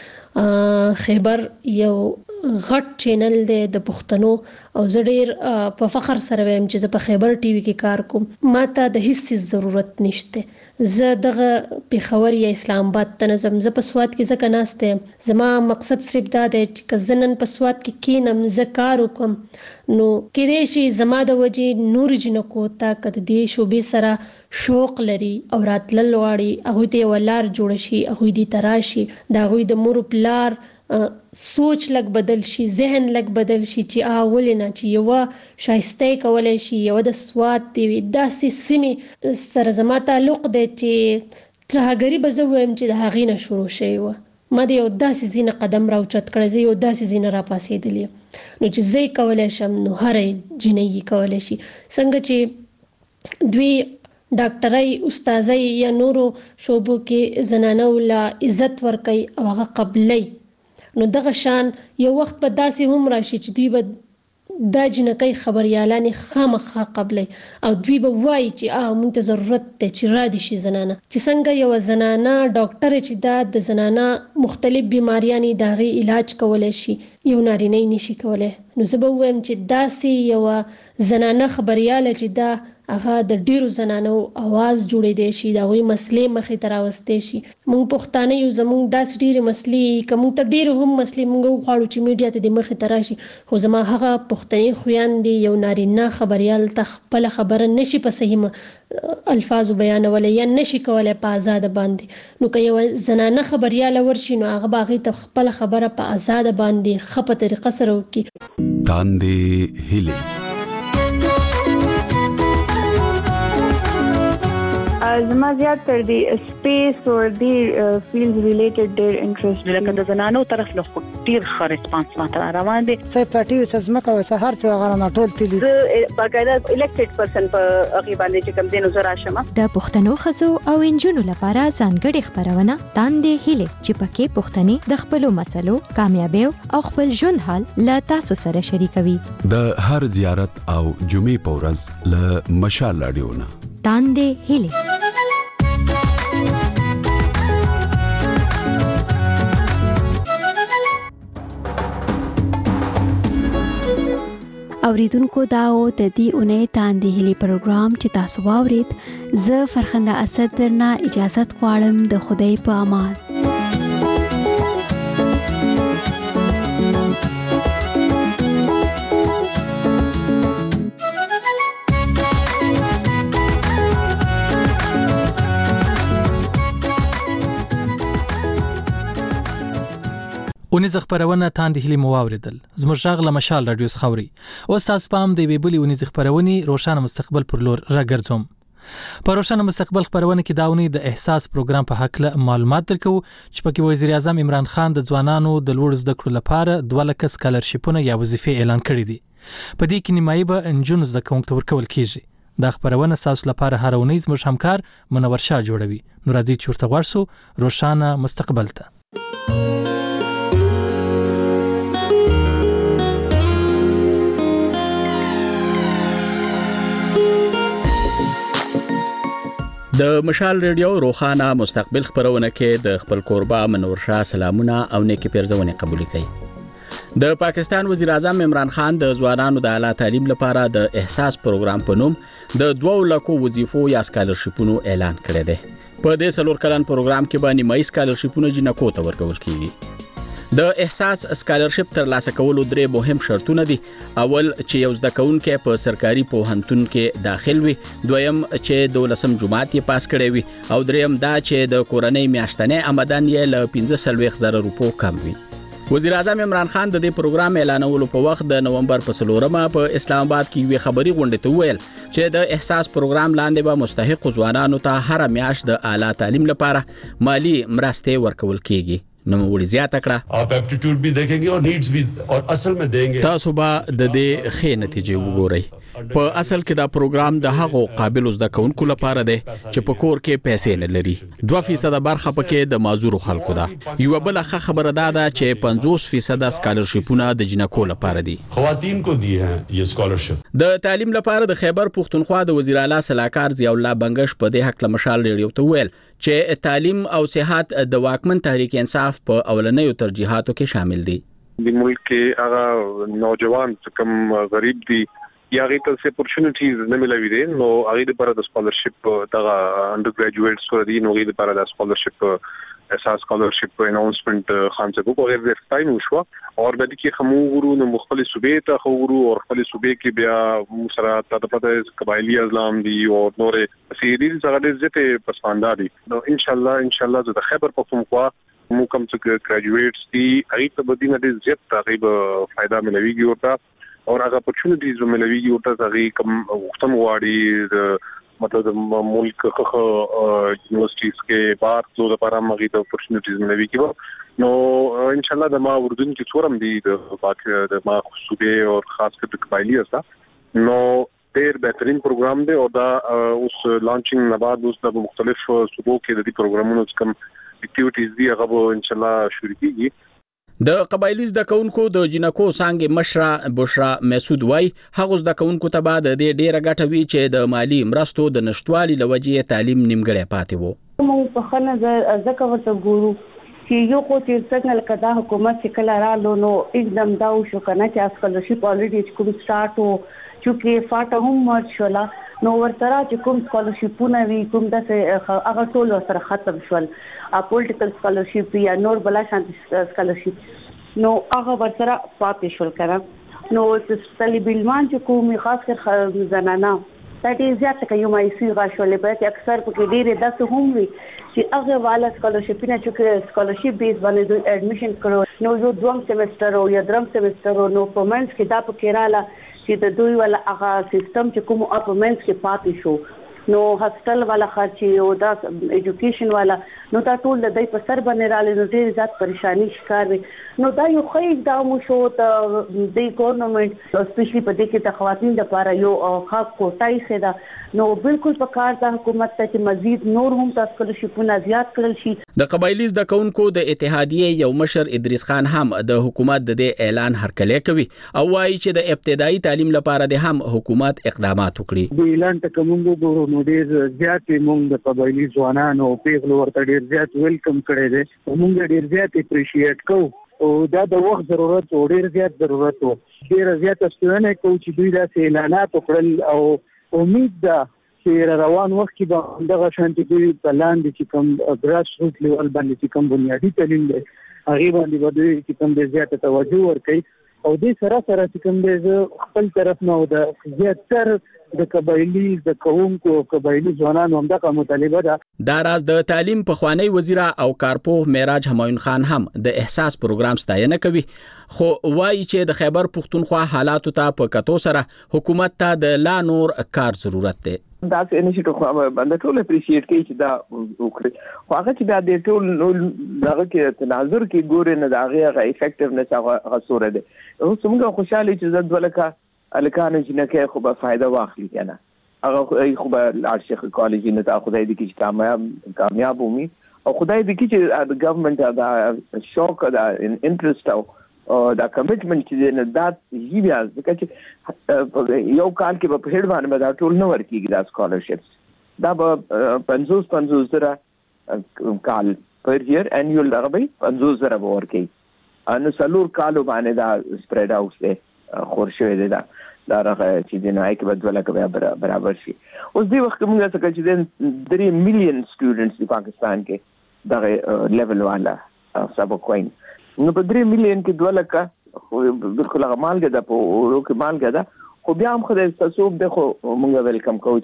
هم خیبر یو غټ چینل دی د پښتنو او زه ډیر په فخر سره وایم چې زه په خیبر ټي وي کې کار کوم. ما ته د هیڅ ضرورت نشته. زه دغه پیښور یا اسلام آباد ته نظم زه په سواد کې ځکه ناسته زما مقصد صرف دا دی چې زنن په سواد کې کینم زه کار وکم نو کېدای شي زما د وجې نور جنکو ته کده دې شوبې سره شوق لري او راتلل واړي هغه ته ولار جوړ شي هغه دې تراشي دا هغه د مور پلار سوچ لګ بدل شي ذهن لګ بدل شي چې ولنه چې یو شایسته کولای شي یو د سواد دی داسې سیمه سره زما تعلق دی چې ترهګری بزوم چې د هغې نه شروع شي و ما د یو داسې زینه قدم راوچت کړی زه یو داسې زینه را پاسېدلې نو چې زه کولای شم نو هر جنۍ کولای شي څنګه چې دوی ډاکټرای استادای یا نورو شوبو کې زنانه ولا عزت ورکي او هغه قبلي نو دغه شان یو وخت په داسې هم راشي چې دوی به دا جنکۍ خبريالان خامخا قبلې او دوی به وایي چې مونږ ته ضرورت دی چې را دي شي زنانه چې څنګه یو زنانه ډاکټر چې دا د زنانه مختلف بیماریانې داغي علاج کولای شي یو نارینه نشي کولای نو زه به وایم چې داسې یو زنانه خبرياله چې دا هغه د ډیرو زنانو आवाज جوړې دي شي دا وی مسلې مخې ته راوستي شي مونږ پښتانه یو زمونږ داس ډیرې مسلې کوم ته ډیر هم مسلې مونږ غواړو چې میډیا ته د مخې ته راشي خو زما هغه پښتني خويندې یو نارینه خبريال ته خپل خبره نشي په صحیح الفاظ بیانولای یا نشي کولای په آزاد باندې نو که یو زنانه خبرياله ورشي نو هغه باغی ته خپل خبره په آزاد باندې خپه طریقه سره وکي تاندې هیله زما زیات تر دی سپیس او دی فیلډ ریلیټډ ډیر انټرست لکه د زنانو طرف له ډیر ښه ریسپانس ماته روان دي څه پټي څه زمکه وسه هر څه غره ټول تلی باقاعده الیکټډ پرسن په هغه باندې چې کوم دینو زرا شمه د پښتنو خزو او انجونو لپاره ځانګړي خبرونه تاندې هیله چې پکې پښتني د خپل مسلو کامیابی او خپل ژوند حال لا تاسو سره شریکوي د هر زیارت او جمعې پورز له مشال رادیونا تاندې هیله اوریدونکو دا او د دې اونۍ تاندې هلي پروګرام چې تاسو واورید زه فرخنده اسد درنه اجازه غواړم د خدای په امان اونیز خبرونه تاندې هلي مو واوریدل زموږ غږ مشال رادیو خوري او تاسو پام دی ویبلی اونیز خبرونه روشانه مستقبل پر لور راګرځوم په روشانه مستقبل خبرونه کې داونی د احساس پروګرام په حق له معلومات درکو چې پکې وزیر اعظم عمران خان د ځوانانو د لوړ زده کړو لپاره 2 لک سکالرشیپونه یا وظیفې اعلان کړې دي په دې کې نیمایي به انجونو زده کوونکو ورکول کیږي دا خبرونه تاسو لپاره هر اونیز موږ همکار منور شاه جوړوي نو راځي چې ورته ورسو روشانه مستقبل ته د مشال ریډیو روخانه مستقبل خبرونه کې د خپل قربا منور شاه سلامونه او نیکی پیرزونه قبول کړي د پاکستان وزیر اعظم عمران خان د ځوانانو د اعلی تعلیم لپاره د احساس پروګرام په نوم د 2 لکو وظیفو یا سکالرشیپونو اعلان کړی دی په دې څلور کلن پروګرام کې باندې مې سکالرشیپونه جنکو ته ورکول کیږي د احساس سکالرشیپ تر لاسه کولو 3 مهم شرطونه دي اول چې یو زده کوونکی په سرکاري پوهنتون کې داخل وي دویم چې 12م جماعت یې پاس کړی وي او دریم دا چې د کورنۍ میاشتنې آمدن یې له 15,000 روپو کم وي وزیر اعظم عمران خان د دې پروګرام اعلانولو په وخت د نومبر په 4مه په اسلام آباد کې وی خبري غونډه ته ویل چې د احساس پروګرام لاندې به مستحق ځوانانو ته هر میاشت د اعلی تعلیم لپاره مالی مرستې ورکول کیږي نو وړي زیاته کړه आप एप्टीट्यूड भी देखेंगे और नीड्स भी और असल में देंगे تاسو به د دې ښې نتیجې وګورئ په اصل کې دا پروګرام د هغو قابل زده کوونکو لپاره دی چې په کور کې پیسې نه لري 2% برخه پکې د معذور خلکو ده یو بل ښه خبره ده چې 50% سکالرشیپونه د جنکو لپاره دي خواتین کو دی ہیں یہ سکالرشپ د تعلیم لپاره د خیبر پختونخوا د وزیر اعلی صلاحکار ضیاء الله بنگش په دې حق لمشال ریډیو ته ویل چې تعلیم او صحت د واکمن تحریک انصاف په اولنیو ترجیحاتو کې شامل دي د ملک کې هغه نوجوان کم غریب دي یا غي ته اپورچونټیز نه ملوي دي نو هغه لپاره د سکالرشپ دغه انډر ګریجویټس ور دي نو هغه لپاره د سکالرشپ اساس سکالرشپ اناونسمنت خان څخه په غیر ځای وشو او د دې کې خموغرو نو مختلف صوبې ته خورو او خپل صوبې کې بیا مسرات د پدې قبایلی ازلام دي او نورې سیریز څنګه د زته پسماندا دي نو ان شاء الله د خیبر پختونخوا مو کوم څه ګریجویټس دي هغه ته بدینه د زیات تقریبا فائدہ ملويږي ورته او هغه اپورچونټیز ملويږي ورته هغه کوم وختم واړي مطلب ملک خو یونیورسيټیز کې بار څو د لپاره مغي د اپورچونټیز ملويږي نو ان شاء الله د ما اردن کې څورم دي د باقي د ما صوبې او خاص کر د قبایلی اسا نو ډېر بهترین پروګرام دی او دا اوس لانچینګ نه بعد اوس د مختلف صوبو کې د دې پروګرامونو کوم اکټیویټیز دی هغه ان شاء الله شروع کیږي د قبایلی زده کوونکو د جنکو څانګې مشره بشرا مسعود وای هغه زده کوونکو ته بعد د ډیره ګټوي چې د مالی مرستو د نشټوالي لوجې تعلیم نیمګړی پاتې وو. موږ په خنه ځکه ورته ګورو چې یو خو چې څنګه لکه دا حکومت چې کله رالو نو एकदम دا شو کنه چې اسکالرشپ الریډي کوم سٹارټ وو چې فاټه هم مرج شولا نو ورته چې کوم سکالرشپونه وی کوم د هغه ټول سره ختم شول پولیټیکل سکالرشپ یا نور بلا شانتي سکالرشپ نو هغه ورته پاتې شول کړه نو طالب علمان چې کوم خاص کر زنانه دا دې زیات کې یو مایسي غاښولې به اکثر په کې ډېر داسې هم وي چې هغه والا سکالرشپ نه چې سکالرشپ بیس باندې دوی اډمیشن کړو نو یو دوم سیمستر او یا درم سیمستر نو په منځ کې دا په کې رااله چې د دوی والا هغه سیستم چې کوم اپ منځ کې پاتې شو نو هاستل والا خرچي او دا ایجوکیشن والا نو دا ټول د دې په سر باندې رااله نو ډېر زیات پریشانی ښکار وي نو دا یو خې اقدام شو ته د ګورنمنت سپیشلی په دې کې د خواتین لپاره یو خاص کوټای سره نو بالکل په کار د حکومت ته چې مزید نور هم تاسو سکالرشپونه زیات کړل شي. د قبایلی زده کوونکو د اتحادیې یو مشر ادریس خان هم د حکومت د دې اعلان هرکلی کوي او وایي چې د ابتدایي تعلیم لپاره د هم حکومت اقدامات وکړي. د اعلان ته کومو ګورو نو ډېر زیات موږ د قبایلی ځوانانو او پیغلو ورته ډېر زیات ویلکم کړی دی موږ ډېر زیات اپریشیټ کوو او دا د وخت ضرورت او ډېر زیات ضرورت و ډېر زیات ستونه کوي چې دوی دا اعلانات وکړل او امید ده چې روان وخت کې به دغه شانتي دوی په لاندې چې کوم ګراس روټ لیول باندې چې کوم بنیادي تعلیم دی هغه باندې به دوی چې کوم زیات توجه ورکړي او دې سره چې کوم دی خپل طرف نه د زیاتر د قبایلی د کوونکو قبایلی ځوانانو هم دغه مطالبه ده. دا راز د تعلیم په خوانی وزیره او کارپوه معراج همایون خان هم د احساس پروګرام ستاینه کوي خو وایي چې د خیبر پښتونخوا حالاتو ته په کتو سره حکومت ته د لا نور کار ضرورت دی. دا انیشیټیو خو باندې ټول اپریشیټ کوي چې دا وکړي خو هغه چې دا د ټول دغه کې تناظر کې ګوري نه دا هغه افیکټیونس هغه صورت دی. اوس موږ خوشاله چې د دولکه الکان جنکه خو به فائدہ واخلي کنه هغه خو به لارشیخ کالج نه تا خدای دې کې کامیاب ومي او خدای دې کې چې د ګورنمنت دا شوق دا انټرست او دا کمټمنټ چې نه دا هی بیا ځکه چې یو کال کې په هډ باندې دا ټول نه ورکیږي دا سکالرشپس دا به 50 زره کال پر ایئر انیول دا به 50 زره ورکي ان سلور کالو باندې دا سپریډ اوټ دی خورشوي دی دا راغی چې د نای کې بدله کوي برابر شي. اوس دی وخت موږ څه کوي چې 3 میلیون سټوډنټس په پاکستان کې دغه لیول والا سبق وایم نو په 3 میلیون کې 2 لکه بالکل هغه مالګه ده په ورو کې مالګه ده خو بیا هم خدای ستاسو به خو موږ ویلکم کوو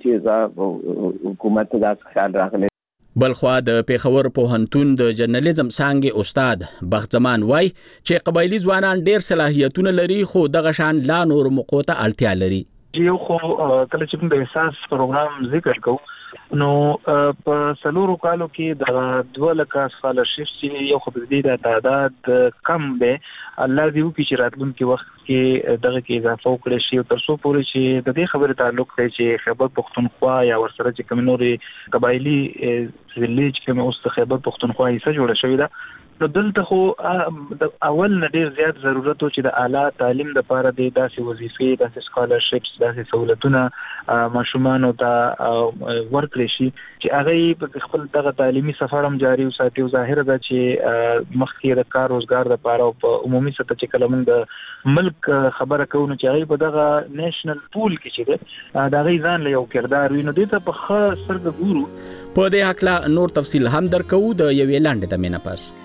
چې حکومت ته دا خیال راغلی. بلخوا د پیښور پوهنتون د جرنالیزم څانګې استاد بخت زمان وای چې قبایلی ځوانان ډېر صلاحیتونه لري خو دغه شان لا نور موقعو ته اړتیا لري. یو خو کله چې د احساس پروګرام ذکر کوو نو په سلورو کالو کې د 2 لک سکالرشپ چې یو خو د دې د تعداد کم دی الله دې وکړي چې راتلونکي وخت کې دغه کې اضافه وکړي شي او تر څو پورې چې د دې خبرې تعلق دی چې خیبر پښتونخوا یا ورسره چې کوم نورې قبایلی ضلع چې کوم اوس د خیبر پښتونخوا حصہ جوړه شوې ده نو دلته خو د اول نه ډیر زیات ضرورت و چې د اعلی تعلیم لپاره د داسې وظیفې داسې سکالرشپس داسې سہولتونه ماشومانو ته ورکړي شي چې هغه خپل دغه تعلیمي سفر هم جاري وساتي او ظاهر ده چې مخکې د کار روزګار لپاره او په عمومي سطح چې کله موږ د ملک خبره کوو نو چې هغه په دغه نېشنل پول کې چې ده د هغه ځان له یو کردار وي نو دې ته په ښه سترګه ګورو. په دې هکله نور تفصیل هم درکو د یوې لاندې تمې نه پس.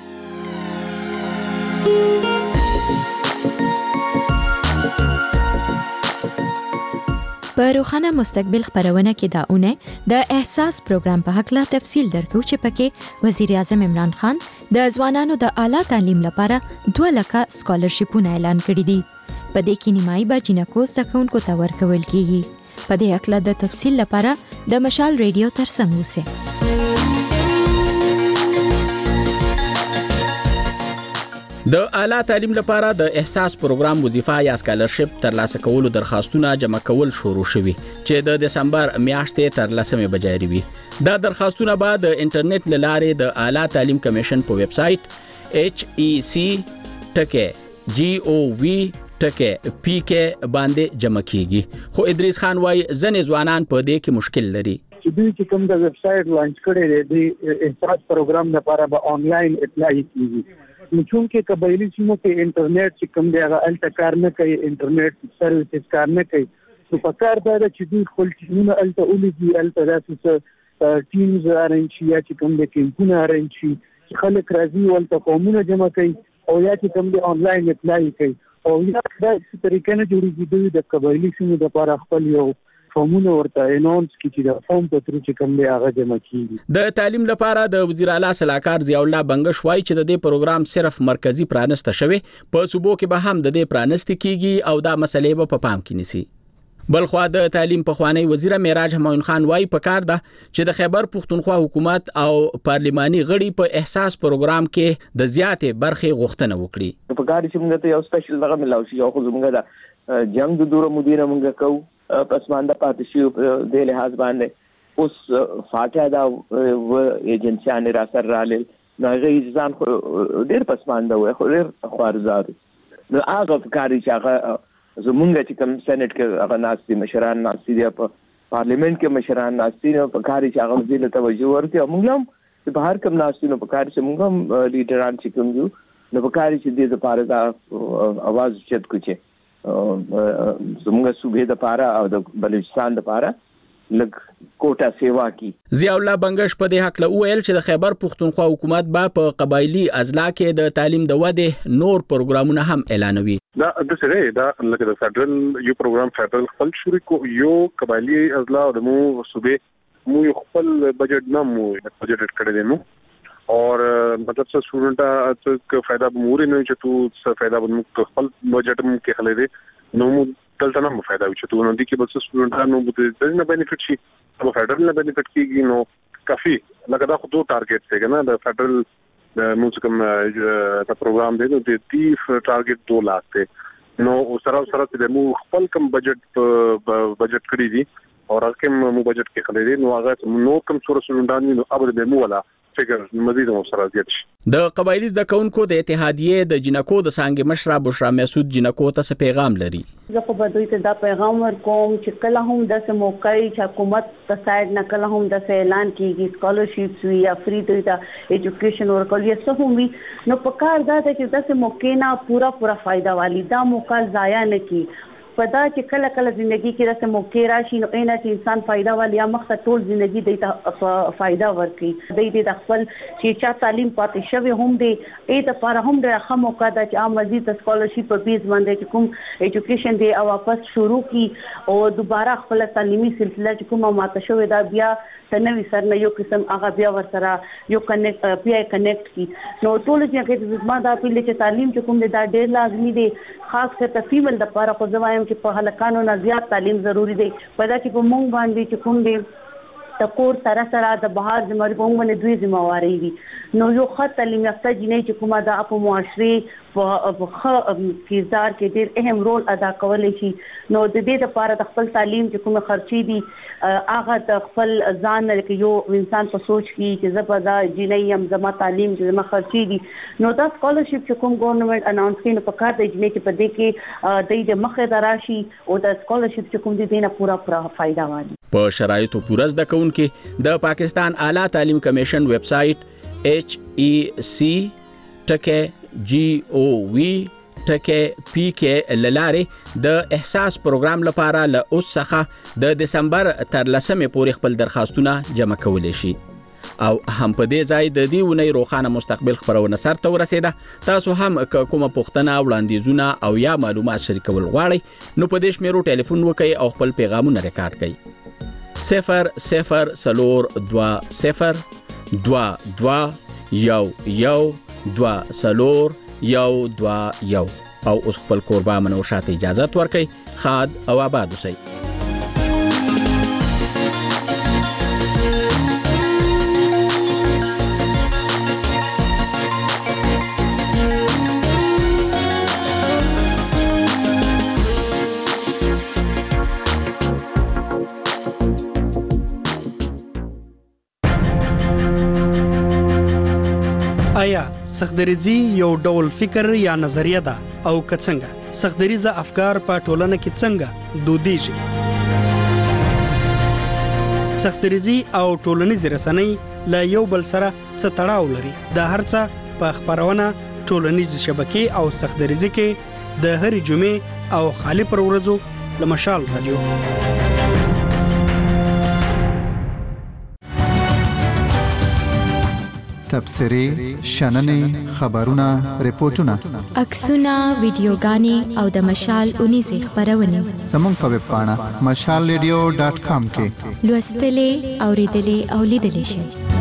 په روښانه مستقبل خبرونه کې دا اونه د احساس پروګرام په حق لا تفصیل درکو چې پکې وزیر اعظم عمران خان د ځوانانو د اعلی تعلیم لپاره 2 لک سکالرشپونه اعلان کړي دي. په دې کې نیمایي به جنکو زده کوونکو ته ورکول کیږي. په دې حق لا د تفصیل لپاره د مشال ریډیو ترڅنګ اوسئ. د اعلی تعلیم لپاره د احساس پروګرام وظیفه یا سکالرشپ ترلاسه کولو درخواستونه جمع کول شروع شوي چې د دسمبر میاشتې تر 10 بجې جاری وي. دا درخواستونه به د انټرنیټ لارې د اعلی تعلیم کمیشن په ویب سټ .gov.pk باندې جمع کیږي. خو ادریس خان وای ځنې ځوانان په دې کې مشکل لري. چې دوی چې کوم د ویب سټ لانچ کړي دی احساس پروګرام لپاره به آنلاین اپلای کیږي. نو چونکې قبایلی سیمو کې انټرنیټ چې کوم دی هغه الته کار نه کوي، انټرنیټ سرویسز کار نه کوي، نو په کار دا چې دوی خپل ټیمونه الته ولګي، الته داسې ټیمز ارنج شي یا چې کوم د کیمپونه ارنج شي چې خلک راځي ولته قومونه جمع کوي او یا چې کوم د آنلاین اپلای کوي او یا داسې طریقه نه جوړېږي دوی د قبایلی سیمو لپاره خپل یو فارمونه ورته اناونس کی چې د فارم په تر چې کوم دی هغه جمع کیږي. د تعلیم لپاره د وزیر اعلی صلاحکار ضیاء الله بنگش وایي چې د دې پروګرام صرف مرکزی پرانسته شوی، په صوبو کې به هم د دې پرانسته کیږي او دا مسلې به په پام کې نیسي. بلخوا د تعلیم پخوانی وزیر معراج همایون خان وایي پکار ده چې د خیبر پختونخوا حکومت او پارلماني غړي په احساس پروګرام کې د زیاتې برخې غوښتنه وکړي. پکار چې موږ ته یو سپیشل دغه ملاوي شي او خو موږ د جنگ د دوره مدیر موږ کو پسمانده پاتې شو د لحاظ باندې اوس فاټه دا ایجنسیان را سره رالل نو هغه ځان ډېر پسمانده وي خو ډېر خوارزار نو هغه کاری چې هغه زمونږ چې کوم سېنات کې هغه ناسي مشران ناسي دی په پارلیمنت کې مشران ناسي نو په کاری چې هغه دې له توجه ورته موږ هم په هر کوم ناسي نو په کاری چې موږ هم لیډران چې کوم یو نو په کاری چې دې لپاره دا आवाज چت کوچه زموږ صوبې د پاره او د بلوچستان د پاره لګ کوټه سیوا کی. ضیاء الله بنگش په دې حق له ویل چې د خیبر پختونخوا حکومت با په قبایلی اضلاع کې د تعلیم د ودې نور پروګرامونه هم اعلانوي. دا د سره دا لکه د فدرل یو پروګرام فدرل خپل شروع کو یو قبایلی اضلاع د مو صوبې مو خپل بجټ نه مو بجټ کړی دی نو और मतलब से स्टूडेंट का फायदा मोरे नहीं छ तो फायदा खपल बजट के खले दे नो तलता ना फायदा छ तो नदी के बस स्टूडेंट नो ना बेनिफिट छी अब फेडरल ना बेनिफिट की नो काफी लगा दो टारगेट थे ना द फेडरल मुझकम द प्रोग्राम दे तो 30 टारगेट 2 लाख थे नो सरस दे मु खपल कम बजट करी दी और कम मु बजट के खले दे नो अगर नो कम सोर्स स्टूडेंट नो अब दे मु वाला فکر مزید سره زیات شي. د قبایلی د کونکو د اتحادیې د جنکو د څنګه مشره بشرا مسعود جنکو ته پیغام لري. زه خو به دوی ته دا پیغام ورکوم چې کله هم د موقعي چې حکومت په سایډ نه کله هم د اعلان کیږي سکالرشپس وی یا فری دوی ته ایجوکیشن ورکول یا څه هم وي نو په کار دا چې د موقع نه پورا فائدہ والی دا موقع ضایع نه کی پدا چې کله ژوندۍ کې راته موقع راشي نو اینا چې انسان فائدہ والی یا مقصد ټول ژوندۍ دیته فائدہ ورکړي د خپل چې چا تعلیم پاتې شوی هم دی ایت لپاره هم د موقع د چې مزید سکالرشپ په بیس باندې کوم ایجوکیشن دی او واپس شروع کی او دوباره خپل تعلیمي سلسله چې کومه ماته شوی دا بیا تنوي سر نه یو قسم هغه بیا ورسره یو کنیکټ کی نو ټول چې زما دا پیل چې تعلیم چې کوم دا ډېر لازمي دی خاص کر فیمل د لپاره خو زوایم چې په هلکانو نه زیات تعلیم ضروری دی پیدا چې په مونږ باندې چې کوم دی تکور سره د بهار زموږ په باندې دوی ذمہواری دي نو یو خاص تعلیم یافته جنې چې کومه د اپ معاشري په کردار کې ډېر اهم رول ادا کولای شي نو د دې لپاره د خپل تعلیم چې کومه خرچي دي هغه د خپل ځان لکه یو انسان په سوچ کې چې زبدا جنې هم زما تعلیم چې زما خرچي دي نو دا سکالرشپ چې کوم ګورنمنت اناونس کړي نو په کار د جنې چې په دې کې د مخه دراشي او د سکالرشپ چې کوم دي نه پورا فائدہ والی په شرایطو پورز د کون کې د پاکستان اعلی تعلیم کمیشن ویب سټ HEC.gov.pk لاره د احساس پروګرام لپاره له اوس څخه د دسمبر تر 10 پورې خپل درخواستونه جمع کولی شي او هم په دې ځای د دې ونې روخانه مستقبل خبرونه سره ورسېده. تاسو هم کومه پوښتنه وړاندیزونه او یا معلومات شریکول غواړئ نو په دې شمیرو ټلیفون وکړئ او خپل پیغامونه ریکارډ کړئ 0002222 او اوس خپل قربا منو شاته اجازه ورکړئ. خاد او آباد اوسئ. آیا سختدریزي یو ډول فکر یا نظریه ده او کڅنګه سختدریزه افکار په ټولنه کې څنګه دودیږي؟ سختدریزي او ټولنیز رسنۍ لا یو بل سره څه تړاو لري؟ دا هرڅه په خبرونه ټولنیز شبکې او سختدریزي کې د هرې جمعې او خالی پر ورځو لمشال رادیو. تبصرې، شننې، خبرونه، ریپورتونه، عکسونه، ویډیوګانې او د مشال 19 خبرونه زموږ په ویب پاڼه mashalradio.com کې لوستلې، اوریدلې او لیدلې شئ.